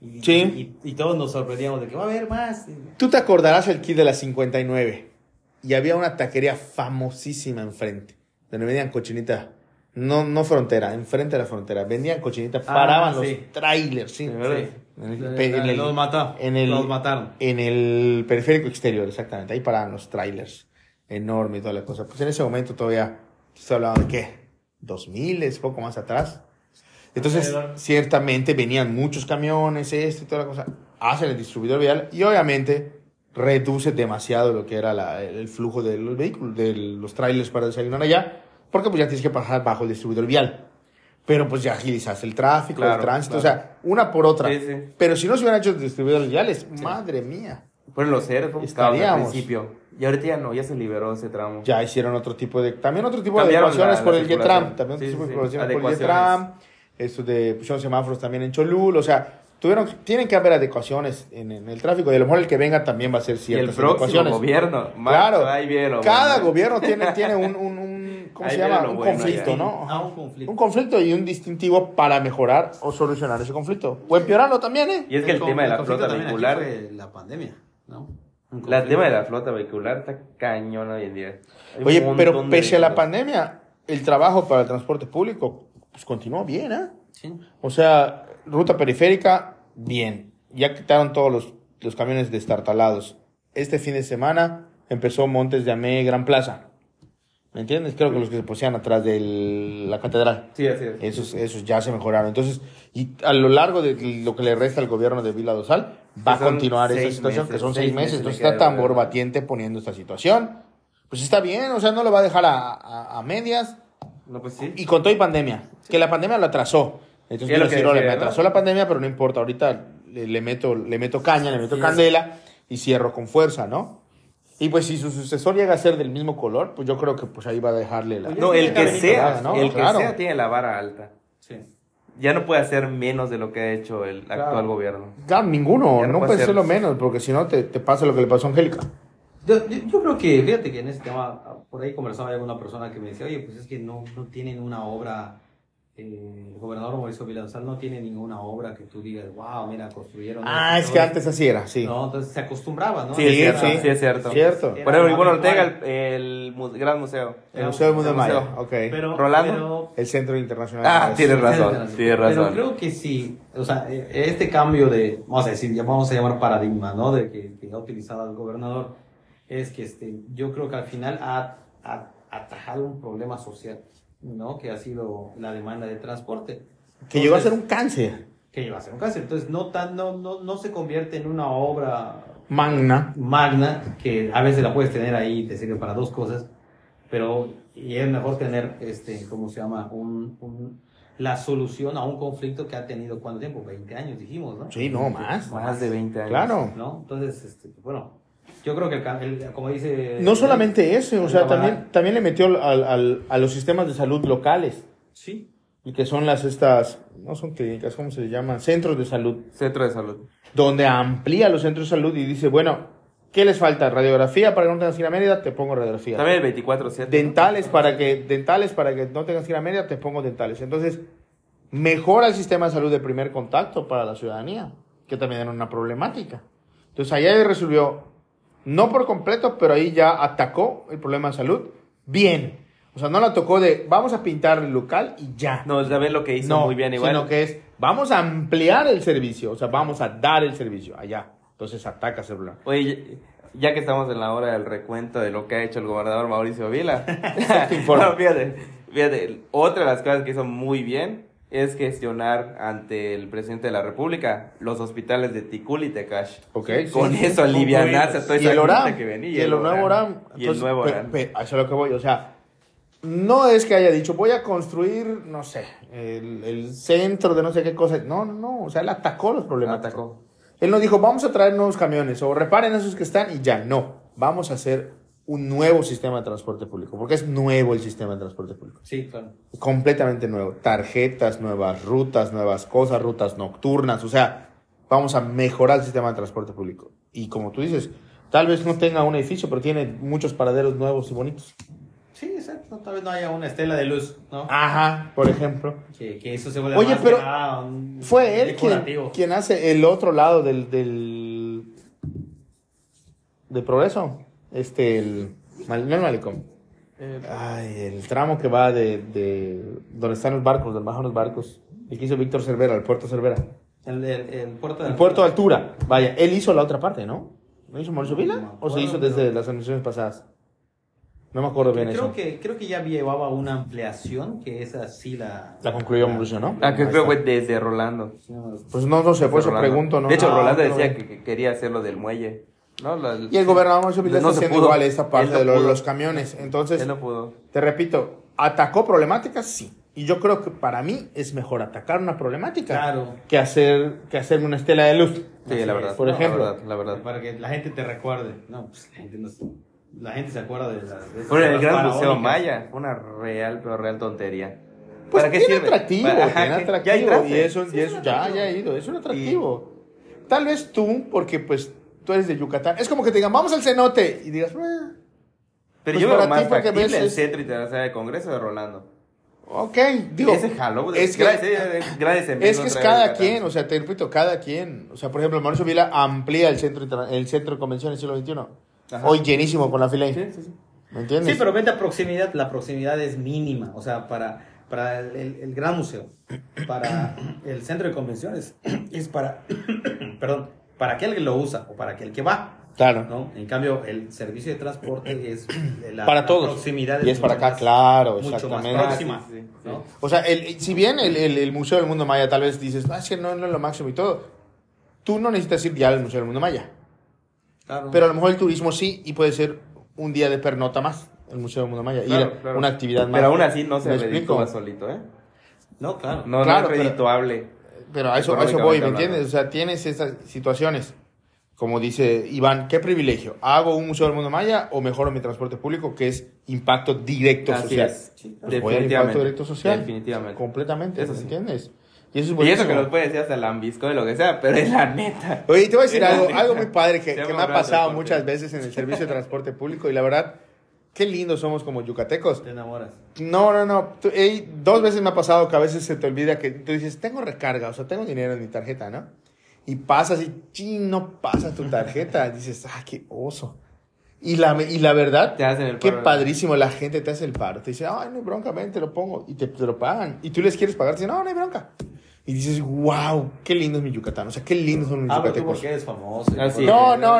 Y todos nos sorprendíamos de que va a haber más. Tú te acordarás el kit de la 59. Y había una taquería famosísima enfrente, donde vendían cochinita. No frontera, enfrente de la frontera. Vendían cochinita, paraban los trailers, sí. Los mataron. En el periférico exterior, exactamente. Ahí paraban los trailers. Enorme y toda la cosa. Pues en ese momento todavía estoy hablando de ¿qué? 2000, es poco más atrás. Entonces, ciertamente venían muchos camiones, esto y toda la cosa. Hacen el distribuidor vial y obviamente reduce demasiado lo que era el flujo de los vehículos, de los trailers para desayunar allá. Porque pues ya tienes que pasar bajo el distribuidor vial. Pero pues ya agilizas el tráfico, el tránsito, o sea, una por otra. Sí. Pero si no se hubieran hecho distribuidores viales, madre mía. Fueron los cerdos, estaríamos al principio. Y ahorita ya no, ya se liberó ese tramo. Ya hicieron otro tipo de adecuaciones por el YETRAM. También otro tipo de adecuaciones por el YETRAM. Esto de pusieron semáforos también en Cholul, o sea, tienen que haber adecuaciones en el tráfico, y a lo mejor el que venga también va a ser ciertas adecuaciones. Y el próximo gobierno, claro, cada gobierno tiene un ¿cómo se llama? Un conflicto, ¿no? Un conflicto y un distintivo para mejorar o solucionar ese conflicto. O empeorarlo también, ¿eh? Y es que el tema de la flota vehicular fue la pandemia, ¿no? El tema de la flota vehicular está cañón hoy en día. Oye, pero pese a la pandemia, el trabajo para el transporte público pues continuó bien, ¿eh? Sí. O sea, ruta periférica, bien. Ya quitaron todos los camiones destartalados. Este fin de semana empezó Montes de Amé, Gran Plaza. ¿Me entiendes? Creo que los que se posean atrás de la catedral. Sí, así es. Esos ya se mejoraron. Entonces, y a lo largo de lo que le resta al gobierno de Vila Dosal, va a continuar esa situación, que son 6 meses. Entonces está tambor batiente poniendo esta situación. Pues está bien, o sea, no lo va a dejar a medias. No, pues sí. Y con todo y pandemia, que la pandemia lo atrasó. Entonces quiero decir, me atrasó la pandemia, pero no importa, ahorita le meto caña, le meto candela y cierro con fuerza, ¿no? Y pues si su sucesor llega a ser del mismo color, pues yo creo que pues ahí va a dejarle la... No, el que sea, ¿no? El que sea tiene la vara alta. Sí. Ya no puede hacer menos de lo que ha hecho el actual gobierno. Ya, ninguno, no puede ser lo menos, porque si no te pasa lo que le pasó a Angélica. Yo creo que, fíjate que en ese tema, por ahí conversaba con una persona que me decía, oye, pues es que no tienen una obra, el gobernador Mauricio Vila Dosal no tiene ninguna obra que tú digas, wow, mira, construyeron. Es que antes así era, sí. No, entonces se acostumbraba, ¿no? Sí, es cierto. Por ejemplo, Ivonne Ortega, el Gran Museo. El Museo del Mundo Maya, ok. Rolando. El Centro Internacional. Tienes razón. Pero creo que sí, o sea, este cambio de, vamos a llamar paradigma, ¿no? De que ha utilizado el gobernador. Es que yo creo que al final ha atajado un problema social, ¿no? Que ha sido la demanda de transporte. Que llegó a ser un cáncer. Entonces no se convierte en una obra magna, que a veces la puedes tener ahí y te sirve para dos cosas, pero y es mejor tener, ¿cómo se llama? La solución a un conflicto que ha tenido, ¿cuánto tiempo? 20 años dijimos, ¿no? Sí, no, más. Más de 20 años. Claro. ¿No? Entonces, bueno... Yo creo que como dice... No solamente eso, o sea, también le metió a los sistemas de salud locales. Sí. Y que son no son clínicas, ¿cómo se les llama? Centros de salud. Centro de salud. Donde amplía los centros de salud y dice, bueno, ¿qué les falta? ¿Radiografía para que no tengas que ir a Mérida? Te pongo radiografía. También el 24/7. Dentales para que no tengas que ir a Mérida, te pongo dentales. Entonces, mejora el sistema de salud de primer contacto para la ciudadanía, que también era una problemática. Entonces, allá resolvió... No por completo, pero ahí ya atacó el problema de salud bien. O sea, no la tocó de vamos a pintar el local y ya. No, ¿sabes lo que hizo muy bien igual? Sino que es vamos a ampliar el servicio. O sea, vamos a dar el servicio allá. Entonces ataca ese problema. Oye, ya que estamos en la hora del recuento de lo que ha hecho el gobernador Mauricio Vila. No, fíjate, otra de las cosas que hizo muy bien es gestionar ante el presidente de la República los hospitales de Ticul y Tecash. Okay, con eso alivianarse a toda esa gente que venía. Y el nuevo Oram. Y el nuevo Oram. A eso es lo que voy. O sea, no es que haya dicho, voy a construir, no sé, el centro de no sé qué cosa. No. O sea, él atacó los problemas. Él no dijo, vamos a traer nuevos camiones o reparen esos que están y ya. No, vamos a hacer un nuevo sistema de transporte público, porque es nuevo el sistema de transporte público. Sí, claro. Completamente nuevo. Tarjetas, nuevas rutas, nuevas cosas, rutas nocturnas, o sea, vamos a mejorar el sistema de transporte público. Y como tú dices, tal vez no tenga un edificio, pero tiene muchos paraderos nuevos y bonitos. Sí, exacto. Tal vez no haya una estela de luz, ¿no? Ajá, por ejemplo. Que eso se vuelve más pero fue él quien hace el otro lado del Progreso. No el Malecón. El tramo que va de donde están los barcos, donde bajan los barcos. El que hizo Víctor Cervera, el puerto Cervera. El puerto de El puerto de altura. Vaya, él hizo la otra parte, ¿no? ¿No hizo Mauricio Vila? ¿O se hizo desde las administraciones pasadas? No me acuerdo bien eso. Creo que ya llevaba una ampliación, que esa sí la concluyó Mauricio, ¿no? Que creo que desde Rolando. Pues no sé, por eso pregunto, ¿no? De hecho, Rolando decía que quería hacerlo del muelle. ¿No? Y el gobernador Mauricio Vila está haciendo igual esta parte de los camiones. Entonces, él no pudo. Te repito, ¿atacó problemáticas? Sí. Y yo creo que para mí es mejor atacar una problemática que hacerme una estela de luz. Sí, la verdad. Por ejemplo. La verdad. Para que la gente te recuerde. No, pues la gente se acuerda de las... Bueno, el Gran Museo Maya, una real tontería. Pues ¿Para qué tiene sirve? Atractivo, tiene atractivo. Y eso ya he ido. Es un atractivo. Tal vez tú, porque pues tú eres de Yucatán. Es como que te digan, vamos al cenote. Y digas, pero pues yo veo más factible el Centro Internacional de Congreso de Rolando. Ok, digo. Ese jalo. Es que es cada quien, o sea, te repito, cada quien. O sea, por ejemplo, Mauricio Vila amplía el centro de convenciones del siglo XXI. Ajá. Hoy llenísimo con la fila. Sí. ¿Me entiendes? Sí, pero vete a proximidad, la proximidad es mínima. O sea, para el Gran Museo, para el centro de convenciones, es para aquel que lo usa o para aquel que va. Claro. ¿No? En cambio, el servicio de transporte es para todos. Proximidad y es para acá, claro, mucho exactamente. Más próxima, ¿no? O sea, si bien el Museo del Mundo Maya tal vez dices, es que no es lo máximo y todo, tú no necesitas ir ya al Museo del Mundo Maya. Claro. Pero a lo mejor el turismo sí, y puede ser un día de pernota más, el Museo del Mundo Maya, claro. Una actividad más. Pero aún así no se reditúa solito, ¿eh? No, claro. No es redituable. Pero a eso voy, ¿me entiendes? O sea, tienes estas situaciones. Como dice Iván, ¿qué privilegio? ¿Hago un Museo del Mundo Maya o mejoro mi transporte público, que es impacto directo social? Sí, definitivamente. Impacto directo social. Definitivamente. Completamente, eso ¿me sí. entiendes? Y eso que nos puede decir hasta el lambisco de lo que sea, pero es la neta. Oye, te voy a decir algo muy padre que me ha pasado muchas veces en el servicio de transporte público, y la verdad, qué lindos somos como yucatecos. Te enamoras. No. 2 veces me ha pasado que a veces se te olvida que tú dices, tengo recarga, o sea, tengo dinero en mi tarjeta, ¿no? Y pasas y no pasa tu tarjeta. Dices, qué oso. Y la verdad, te hacen el qué paro, padrísimo, la gente te hace el paro. Te dice, no hay bronca, ven, te lo pongo. Y te lo pagan. Y tú les quieres pagar, te dicen, no hay bronca. Y dices, wow, qué lindo es mi Yucatán. O sea, qué lindos son mis yucatecos. ¿Por qué es famoso? No. Es el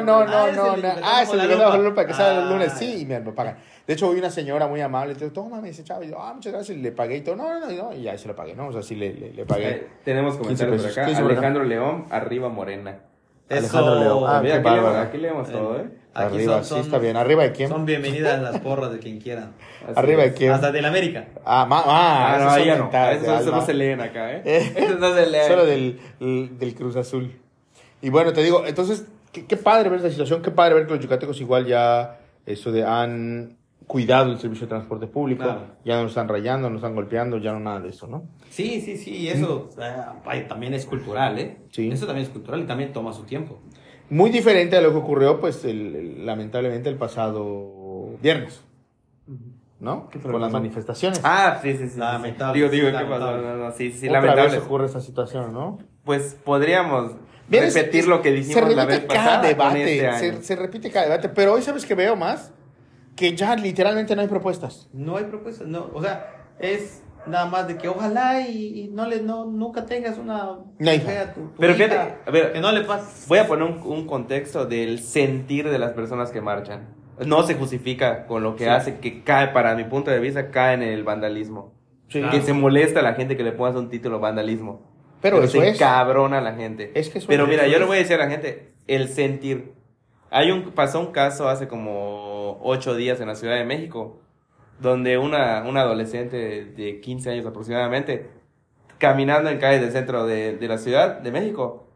Yucatán para que salga los lunes. Sí, y me lo pagan. De hecho, hoy una señora muy amable, te dijo, toma, me dice, chavo, y yo, muchas gracias, y le pagué y todo. No, y ya se lo pagué, ¿no? O sea, sí le pagué. Tenemos comentarios por acá. Alejandro León, arriba Morena. Alejandro León. Mira, aquí leemos todo, ¿eh? Arriba, sí, está bien. ¿Arriba de quién? Son bienvenidas las porras de quien quieran. ¿Arriba de quién? Hasta del América. No, ya no. Eso no se leen acá, ¿eh? Eso no se leen. Solo del Cruz Azul. Y bueno, te digo, entonces, qué padre ver esta situación, qué padre ver que los yucatecos igual ya han cuidado el servicio de transporte público, claro. Ya no nos están rayando, no están golpeando, ya no nada de eso, ¿no? Sí, y eso también es cultural, ¿eh? Sí. Eso también es cultural y también toma su tiempo. Muy diferente a lo que ocurrió, pues, lamentablemente el pasado viernes, ¿no? Con las manifestaciones. Sí. Lamentable. Digo, ¿qué pasó? No, sí, otra lamentable. vez ocurre esa situación, ¿no? Pues podríamos repetir lo que dijimos la vez pasada. Se repite cada debate, pero hoy sabes que veo más que ya literalmente no hay propuestas. No hay propuestas, no, o sea, es nada más de que ojalá y nunca tengas una hija. Pero fíjate, a ver, que no le pase. Voy a poner un contexto del sentir de las personas que marchan. No se justifica con lo que hace, que cae, para mi punto de vista, cae en el vandalismo. Sí. Que se molesta a la gente que le pongas un título vandalismo. Pero eso se encabrona a la gente. Es que eso pero mira, yo le voy a decir a la gente, el sentir. Pasó un caso hace como 8 días en la Ciudad de México, donde una adolescente de 15 años aproximadamente, caminando en calles del centro de la Ciudad de México,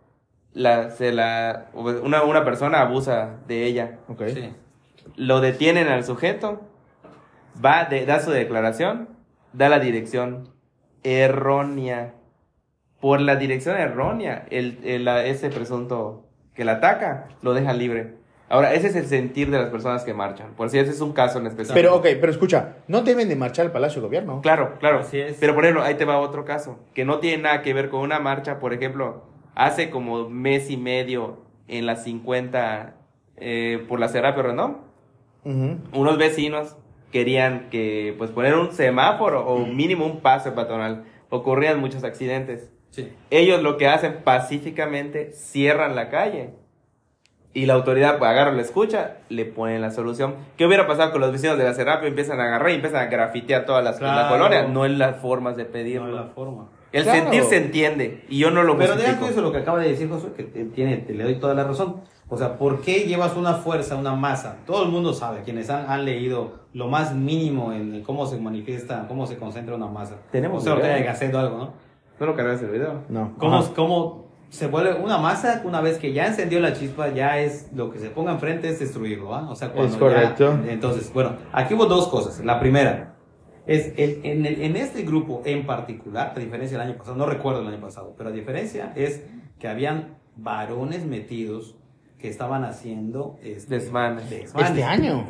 una persona abusa de ella. Okay. Sí. Lo detienen al sujeto, da su declaración, da la dirección errónea. Por la dirección errónea, ese presunto que la ataca, lo deja libre. Ahora, ese es el sentir de las personas que marchan. Por si ese es un caso en específico. Pero escucha, no deben de marchar al Palacio de Gobierno. Claro. Así es. Pero por ejemplo, ahí te va otro caso, que no tiene nada que ver con una marcha. Por ejemplo, hace como mes y medio en la 50, por la Serapio Rendón, unos vecinos querían que pues poner un semáforo o mínimo un paso peatonal. Ocurrían muchos accidentes. Sí. Ellos lo que hacen pacíficamente, cierran la calle. Y la autoridad pues, agarra, la escucha, le ponen la solución. ¿Qué hubiera pasado con los vecinos de la Serapio? Empiezan a agarrar y empiezan a grafitear toda la colonia. No es las formas de pedirlo. No es la forma. El sentir se entiende. Y yo no lo justifico. Pero de eso lo que acaba de decir Josué, que le doy toda la razón. O sea, ¿por qué llevas una fuerza, una masa? Todo el mundo sabe, quienes han leído lo más mínimo en cómo se manifiesta, cómo se concentra una masa. Tenemos o sea, de Gasset o algo, ¿no? ¿No lo cargas el video? No. ¿Cómo se vuelve una masa? Una vez que ya encendió la chispa, ya es lo que se ponga enfrente es destruirlo, ¿va? O sea, cuando es correcto. Entonces, bueno, aquí hubo dos cosas. La primera es en este grupo en particular, a diferencia del año pasado, no recuerdo el año pasado, pero a diferencia es que habían varones metidos que estaban haciendo desmanes. Este año.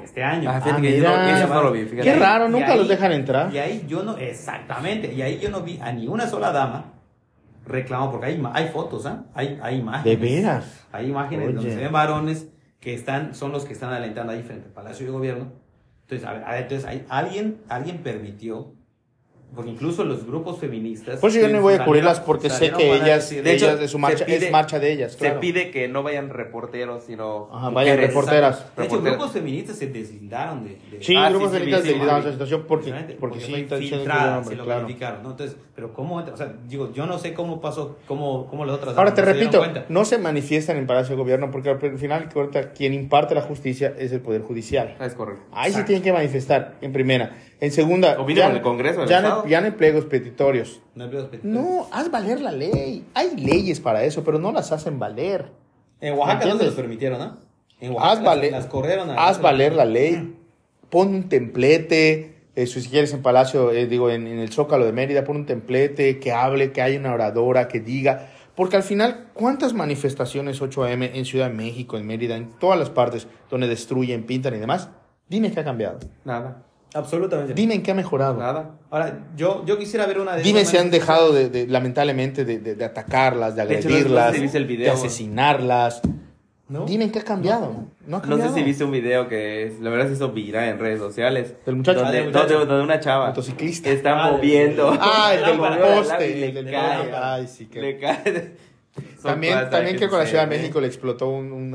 No lo vi, fíjate. Qué raro, nunca los dejan entrar. Y ahí yo no, exactamente, y ahí yo no vi a ni una sola dama reclamó, porque hay fotos, ¿eh? Hay imágenes. ¿De veras? Hay imágenes donde se ven varones que son los que están alentando ahí frente al Palacio de Gobierno. Entonces, entonces alguien permitió, porque incluso los grupos feministas... Pues yo no voy a cubrirlas porque sé que ellas, de hecho, de su marcha, es marcha de ellas. Claro. Se pide que no vayan reporteros, sino vayan reporteras. De hecho, grupos feministas se deslindaron de sí, grupos feministas se deslindaron de esa situación porque sí está diciendo que hombre, lo clarificaron, ¿no? Entonces, pero ¿cómo entra? O sea, digo, yo no sé cómo pasó, cómo las otras... Ahora te repito, no se manifiestan en Palacio de Gobierno porque al final quien imparte la justicia es el Poder Judicial. Es correcto. Ahí se tienen que manifestar, en primera. En segunda, ya en el Congreso ya no hay pliegos petitorios. No, haz valer la ley. Hay leyes para eso, pero no las hacen valer. En Oaxaca no se los permitieron, ¿no? En Oaxaca las corrieron. Haz valer la ley. Pon un templete. Si quieres en Palacio, en el Zócalo de Mérida, pon un templete que hable, que haya una oradora, que diga. Porque al final, ¿cuántas manifestaciones 8am en Ciudad de México, en Mérida, en todas las partes donde destruyen, pintan y demás? Dime qué ha cambiado. Nada. Absolutamente. Dime en qué ha mejorado. Nada. Ahora, yo quisiera ver una de... Dime si han dejado lamentablemente de atacarlas, de agredirlas, de asesinarlas. ¿No? Dime en qué ha cambiado. No sé si viste un video que la verdad se hizo viral en redes sociales. ¿Del muchacho? Donde una chava motociclista está moviendo. El del poste. Y le cae. Ay, sí, que le cae. También que con la Ciudad de México le explotó un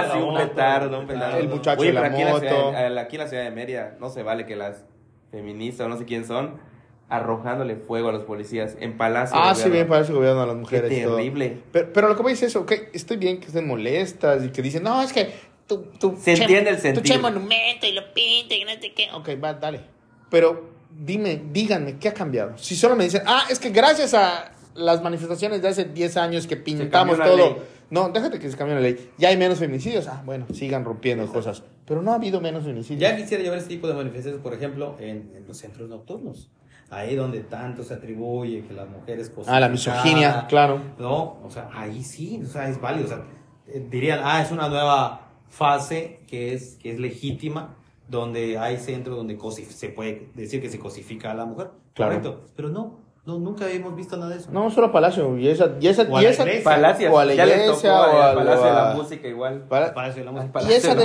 petardo. El muchacho de la moto. Aquí en la Ciudad de Mérida no se vale que las feministas o no sé quién son arrojándole fuego a los policías en Palacio de Gobierno. Sí, bien, Palacio de Gobierno a las mujeres. Qué terrible. Pero lo que voy a decir es eso, estoy bien que estén molestas y que dicen, no, es que se entiende el sentido. Tu monumento y lo pinta y no sé qué. Ok, va, dale. Pero díganme, ¿qué ha cambiado? Si solo me dicen, es que gracias a las manifestaciones de hace 10 años que pintamos todo. Ley. No, déjate que se cambie la ley. Ya hay menos feminicidios. Bueno, sigan rompiendo cosas. Pero no ha habido menos feminicidios. Ya quisiera llevar este tipo de manifestaciones, por ejemplo, en los centros nocturnos. Ahí donde tanto se atribuye que las mujeres cocinan. La misoginia, claro. No, o sea, ahí sí, o sea, es válido. O sea, dirían, es una nueva fase que es legítima, donde hay centros donde se puede decir que se cosifica a la mujer. Claro. Correcto. Pero no, nunca hemos visto nada de eso. No, solo Palacio. Y esa Palacio. O a la iglesia, o al Palacio de la Música igual. Palacio de la Música. Y esa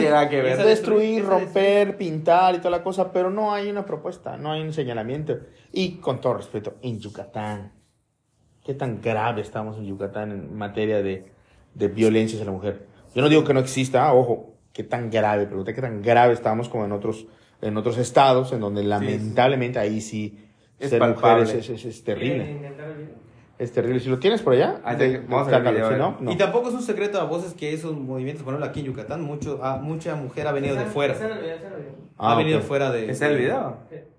destruir, romper, pintar y toda la cosa, pero no hay una propuesta, no hay un señalamiento. Y con todo respeto, en Yucatán, ¿qué tan grave estamos en Yucatán en materia de violencia hacia la mujer? Yo no digo que no exista, ojo, qué tan grave, pregunté qué tan grave estamos como en otros estados, en donde lamentablemente ahí sí es palpable. Es terrible. Es terrible. Si lo tienes por allá, vamos a ver si no. Y tampoco es un secreto a voces que esos movimientos, por ejemplo, aquí en Yucatán, mucha mujer ha venido de fuera. Ha venido fuera de... ¿Es el video?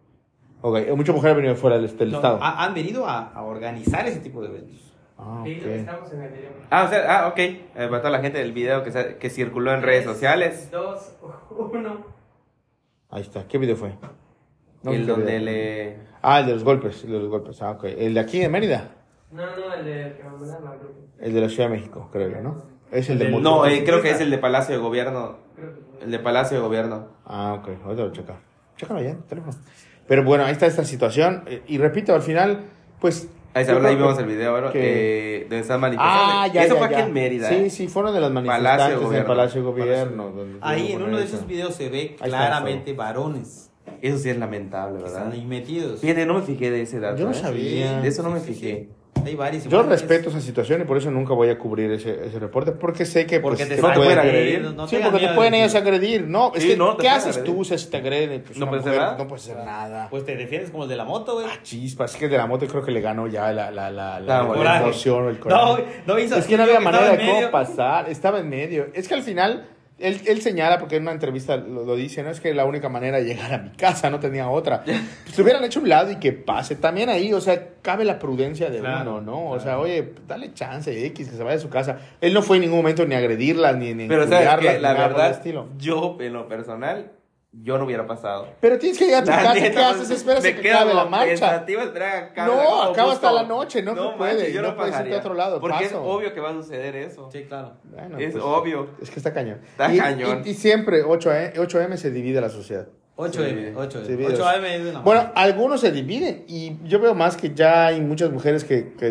Ok, mucha mujer ha venido fuera del estado. Han venido a organizar ese tipo de eventos. Okay. Estamos en el video. Ok. Para toda la gente del video que circuló en redes sociales. 2, 1. Ahí está. ¿Qué video fue? El donde le... el de los golpes. Ok. ¿El de aquí de Mérida? No, el de que mandaron al grupo. El de la Ciudad de México, creo, ¿no? Es el de No, creo que es el de Palacio de Gobierno. El de Palacio de Gobierno. Ok. Ahorita lo checar. Chécalo ya, teléfono. Pero bueno, ahí está esta situación. Y repito, al final, pues... Ahí vimos el video, ¿no? Donde están manifestando. Eso fue aquí en Mérida. Sí, fueron de las manifestantes en el Palacio de Gobierno. Ahí en uno de esos videos se ve claramente varones. Eso sí es lamentable, ¿verdad? Están ahí metidos. Fíjate, no me fijé de ese dato. Yo no sabía. De eso no me fijé. Hay varios. Yo respeto esa situación y por eso nunca voy a cubrir ese reporte, porque sé que Porque pues, te no te pueden agredir. Sí, porque te pueden ellos agredir. No, es Sí, que, no, te ¿qué pueden haces agredir. tú si te agreden? Pues No una puedes hacer mujer, nada. no puedes hacer nada. Pues te defiendes como el de la moto, güey. Chispas, es que de la moto creo que le ganó ya la coraje. emoción o el coraje. No hizo Es así, que no había que manera estaba de en medio. cómo pasar, estaba en medio. Es que al final, él señala, porque en una entrevista lo dice, no es que la única manera de llegar a mi casa, no tenía otra. Pues lo hubieran hecho a un lado y que pase. También ahí, o sea, cabe la prudencia de Claro, uno, ¿no? O claro. sea, oye, dale chance, X, que se vaya a su casa. Él no fue en ningún momento ni a agredirla, ni Pero sabes cuidarla, que ni la nada por el verdad, estilo. yo en lo personal, yo no hubiera pasado. Pero tienes que llegar a tu casa, ¿qué neta, haces? Esperas a me que quedo acabe la como marcha. pensativo, esperar a que acabe No, como acaba busco. hasta la noche, no se puede, manches, yo no no puedes irte pasaría. a otro lado, Porque paso. es obvio que va a suceder eso. Sí, claro. Bueno, Es pues, obvio. Es que está cañón. Está Y- cañón. Y siempre 8M se divide la sociedad. 8M, Se divide. 8M es de la Bueno, algunos se dividen y yo veo más que ya hay muchas mujeres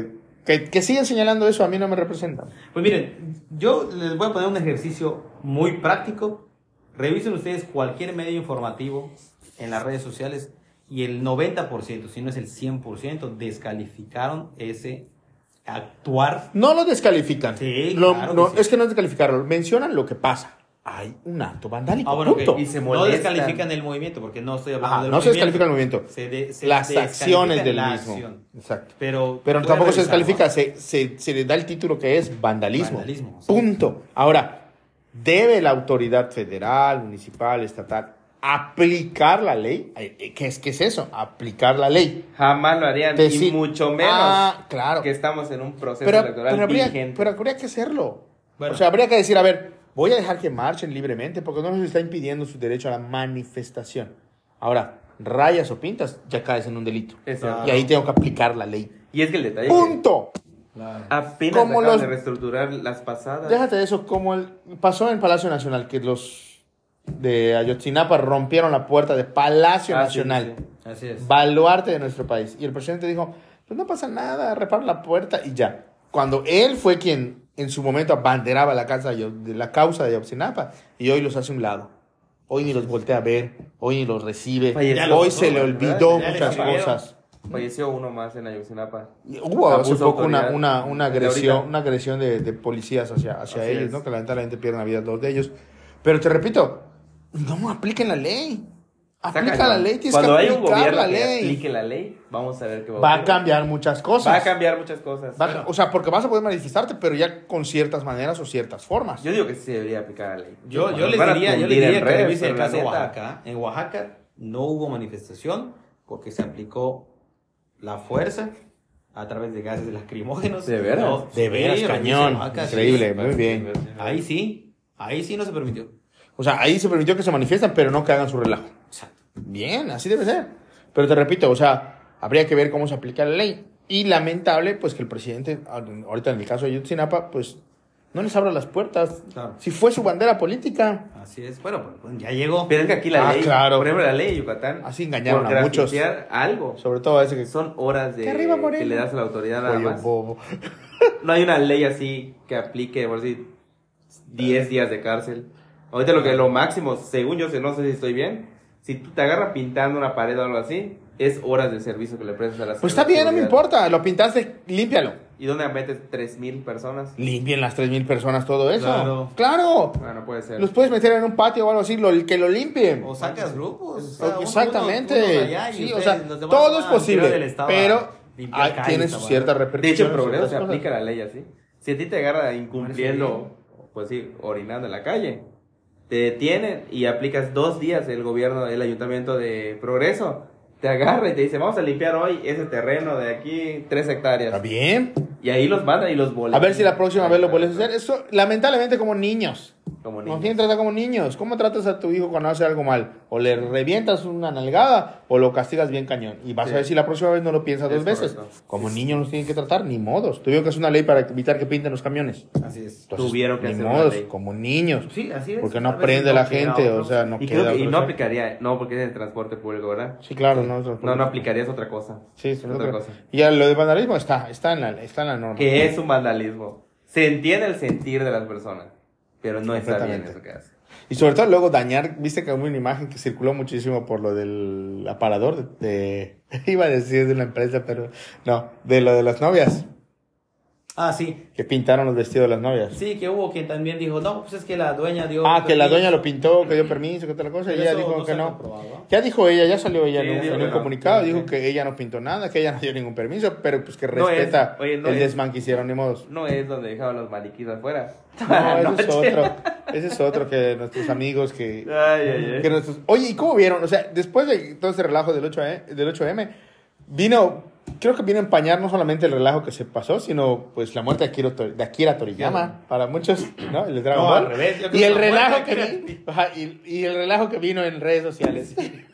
que siguen señalando eso, a mí no me representan. Pues miren, yo les voy a poner un ejercicio muy práctico. Revisen ustedes cualquier medio informativo en las redes sociales y el 90%, si no es el 100%, descalificaron ese actuar. No lo descalifican. Sí, Lo- claro que no, sí. es que no es descalificarlo, mencionan lo que pasa. Hay un acto vandálico. Bueno, punto. y se no molestan. descalifican el movimiento porque no estoy hablando Ajá, del no se movimiento. descalifica el movimiento. Se Las descalifica acciones del la mismo. acción. Exacto. Pero Tampoco se pueden revisar, descalifica, se le da el título que es vandalismo. Vandalismo, sí. Punto. Ahora, ¿debe la autoridad federal, municipal, estatal aplicar la ley? ¿Qué es eso? Aplicar la ley. Jamás lo harían. Y Decir, mucho menos claro. que estamos en un proceso Pero, electoral habría, vigente. pero habría que hacerlo. Bueno. O sea, habría que decir, a ver, voy a dejar que marchen libremente porque no nos está impidiendo su derecho a la manifestación. Ahora, rayas o pintas, ya caes en un delito. Es cierto. Y ahí tengo que aplicar la ley. Y es que el detalle ¡Punto! Claro. apenas Como acaban los- de reestructurar las pasadas. Déjate de eso, como pasó en Palacio Nacional, que los de Ayotzinapa rompieron la puerta de Palacio Ah, sí, Nacional, sí. Así es. baluarte de nuestro país. Y el presidente dijo, pues no pasa nada, reparo la puerta y ya. Cuando él fue quien en su momento abanderaba la causa de Ayotzinapa y hoy los hace a un lado. Hoy ni los voltea a ver, hoy ni los recibe, Falleció hoy uno, se le ¿verdad? olvidó Ya le muchas escribieron. cosas. Falleció uno más en Ayotzinapa. Y hubo hace Abuso poco autoridad. una De agresión, ahorita. una agresión de policías hacia Así ellos, es. ¿no? Que lamentablemente pierden la vida dos de ellos. Pero te repito, no apliquen la ley. Está Aplica cañón. la ley, tienes Cuando que haya un aplicar gobierno la que ley. aplique la ley, vamos a ver qué va a Va a ocurrir. cambiar muchas cosas. Va a cambiar muchas cosas. O sea, porque vas a poder manifestarte, pero ya con ciertas maneras o ciertas formas. Yo digo que sí se debería aplicar la ley. Yo Nos les van a diría tundir en que redes, revise el pero la caso de neta, Oaxaca. En Oaxaca no hubo manifestación porque se aplicó la fuerza a través de gases lacrimógenos. ¿De veras? No, De veras, sí, cañón. Oaxaca, sí. Increíble, muy bien. Ahí sí no se permitió. O sea, ahí se permitió que se manifiesten, pero no que hagan su relajo. Exacto. Bien, así debe ser. Pero te repito, o sea, habría que ver cómo se aplica la ley. Y lamentable, pues que el presidente, ahorita en el caso de Ayotzinapa, pues no les abra las puertas. Claro. Si fue su bandera política, Así es. Bueno, pues ya llegó. Pero es que aquí la ley, claro. por ejemplo, la ley de Yucatán, Así engañaron por a muchos. grafitear algo, sobre todo a ese que son horas de Que arriba Morena. que le das a la autoridad nada pollo más. bobo. No hay una ley así que aplique, por decir, 10 días de cárcel. Ahorita lo máximo, según yo, no sé si estoy bien, si tú te agarras pintando una pared o algo así, es horas de servicio que le prestas a la Pues está bien, no me seguridad. importa. Lo pintaste, límpialo. ¿Y dónde metes 3,000 personas? Limpien las 3,000 personas todo eso. Claro. Claro. Bueno, puede ser. Los puedes meter en un patio o algo así, que lo limpien. O sacas grupos. o sea, Exactamente. uno de allá y Sí, o ustedes, sea, los demás todo es van al interior del posible. estado Pero a limpiar calles, tiene a sus barrer. ciertas De hecho, repercusiones. en Progreso se ciertas cosas. aplica la ley así. Si a ti te agarra incumpliendo, pues sí, orinando en la calle, te detienen y aplicas 2 días el gobierno, el ayuntamiento de Progreso, te agarra y te dice, vamos a limpiar hoy ese terreno de aquí, 3 hectáreas. Está bien. Y ahí los mandan y los A bolean. ver si la próxima vez lo vuelves a hacer. Eso, lamentablemente, como niños. Como Nos niños. tienen que tratar como niños. ¿Cómo tratas a tu hijo cuando hace algo mal? O le revientas una nalgada o lo castigas bien cañón. Y vas Sí. a ver si la próxima vez no lo piensas Es 2 veces. correcto. Como niños nos tienen que tratar, ni modos. Tuvieron que hacer una ley para evitar que pinten los camiones. Así es. Entonces, Tuvieron que ni hacer una modos, ley. como niños. Sí, así es. Porque no A veces aprende la queda gente, otro. o sea, no Y, queda creo que, y otra no opción. aplicaría, no, porque es el transporte público, ¿verdad? Sí, claro, No aplicarías otra cosa. Sí, es otra cosa. Y ya lo de vandalismo está en la norma. Que es un vandalismo. Se entiende el sentir de las personas, pero no está bien Completamente. eso que hace. Y sobre todo luego dañar, viste que hubo una imagen que circuló muchísimo por lo del aparador iba a decir de una empresa, pero no, de lo de las novias. Ah, sí. Que pintaron los vestidos de las novias. Sí, que hubo quien también dijo, no, pues es que la dueña dio que la dueña lo pintó, que dio permiso, que tal cosa, y ella dijo que no. Ya dijo ella, ya salió ella en un comunicado, dijo que ella no pintó nada, que ella no dio ningún permiso, pero pues que respeta el desmán que hicieron, ni modos. No es donde dejaban los maniquís afuera. No, ese es otro que nuestros amigos que nuestros... Oye, ¿y cómo vieron? O sea, después de todo ese relajo del 8M, creo que vino a empañar no solamente el relajo que se pasó, sino pues la muerte de Akira Toriyama, para muchos, ¿no? El Dragon Ball. Al revés, y el relajo y el relajo que vino en redes sociales.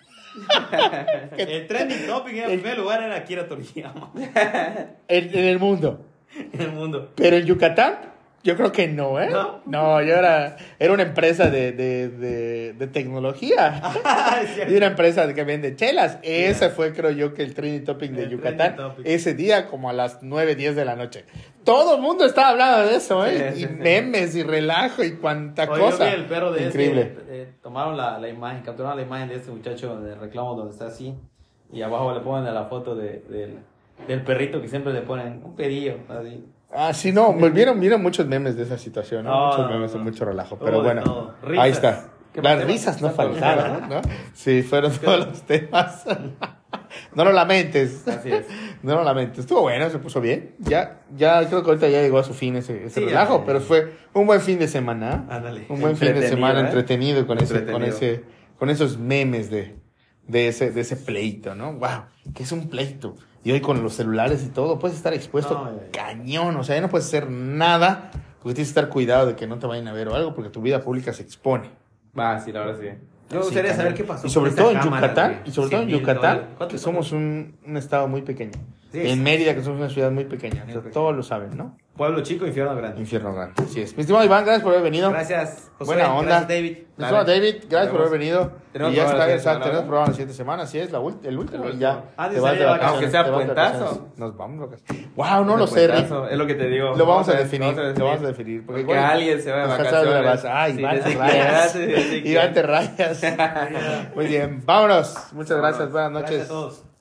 El trending topic en el primer lugar era Akira Toriyama. En el mundo. En el mundo. Pero en Yucatán, yo creo que no, ¿eh? No, yo era una empresa de tecnología. Y una empresa que vende chelas. Ese fue, creo yo, que el trending topic de Yucatán. Ese día, como a las 9, 10 de la noche. Todo el mundo estaba hablando de eso, ¿eh? Y memes y relajo y cuanta cosa. Yo vi el perro de increíble. Tomaron la imagen, capturaron la imagen de este muchacho de reclamo donde está así. Y abajo le ponen la foto del perrito que siempre le ponen un pedillo, así. Sí, no, vieron muchos memes de esa situación, ¿no? Muchos memes de mucho relajo, pero bueno, ahí está. Las risas no faltaron, ¿no? Sí, fueron todos los temas. No lo lamentes. Así es. No lo lamentes. Estuvo bueno, se puso bien. Ya creo que ahorita ya llegó a su fin ese relajo, pero fue un buen fin de semana. Ándale. Un buen fin de semana entretenido con esos memes de ese pleito, ¿no? Wow, que es un pleito. Y hoy con los celulares y todo, puedes estar expuesto cañón. O sea, ya no puedes hacer nada porque tienes que estar cuidado de que no te vayan a ver o algo porque tu vida pública se expone. Sí, la verdad sí. Yo me gustaría saber qué pasó. Y sobre todo en Yucatán, que somos un estado muy pequeño. Sí, en Mérida, que somos una ciudad muy pequeña. O sea, todos lo saben, ¿no? Pueblo chico, infierno grande. Infierno grande, así es. Mi estimado Iván, gracias por haber venido. Gracias, Josué. Buena onda. Gracias, David. Mi estimado David, gracias por haber venido. Tenemos y ya está, programa tenemos programa la siguiente semana, así es, el último. Y ya te vas de vacaciones. Aunque sea puentazo. Nos vamos, locas. Wow, no lo sé, Rick. Es lo que te digo. Lo vamos a definir. Porque alguien se va de vacaciones. Iván te rayas. Muy bien, vámonos. Muchas gracias, buenas noches. Gracias a todos.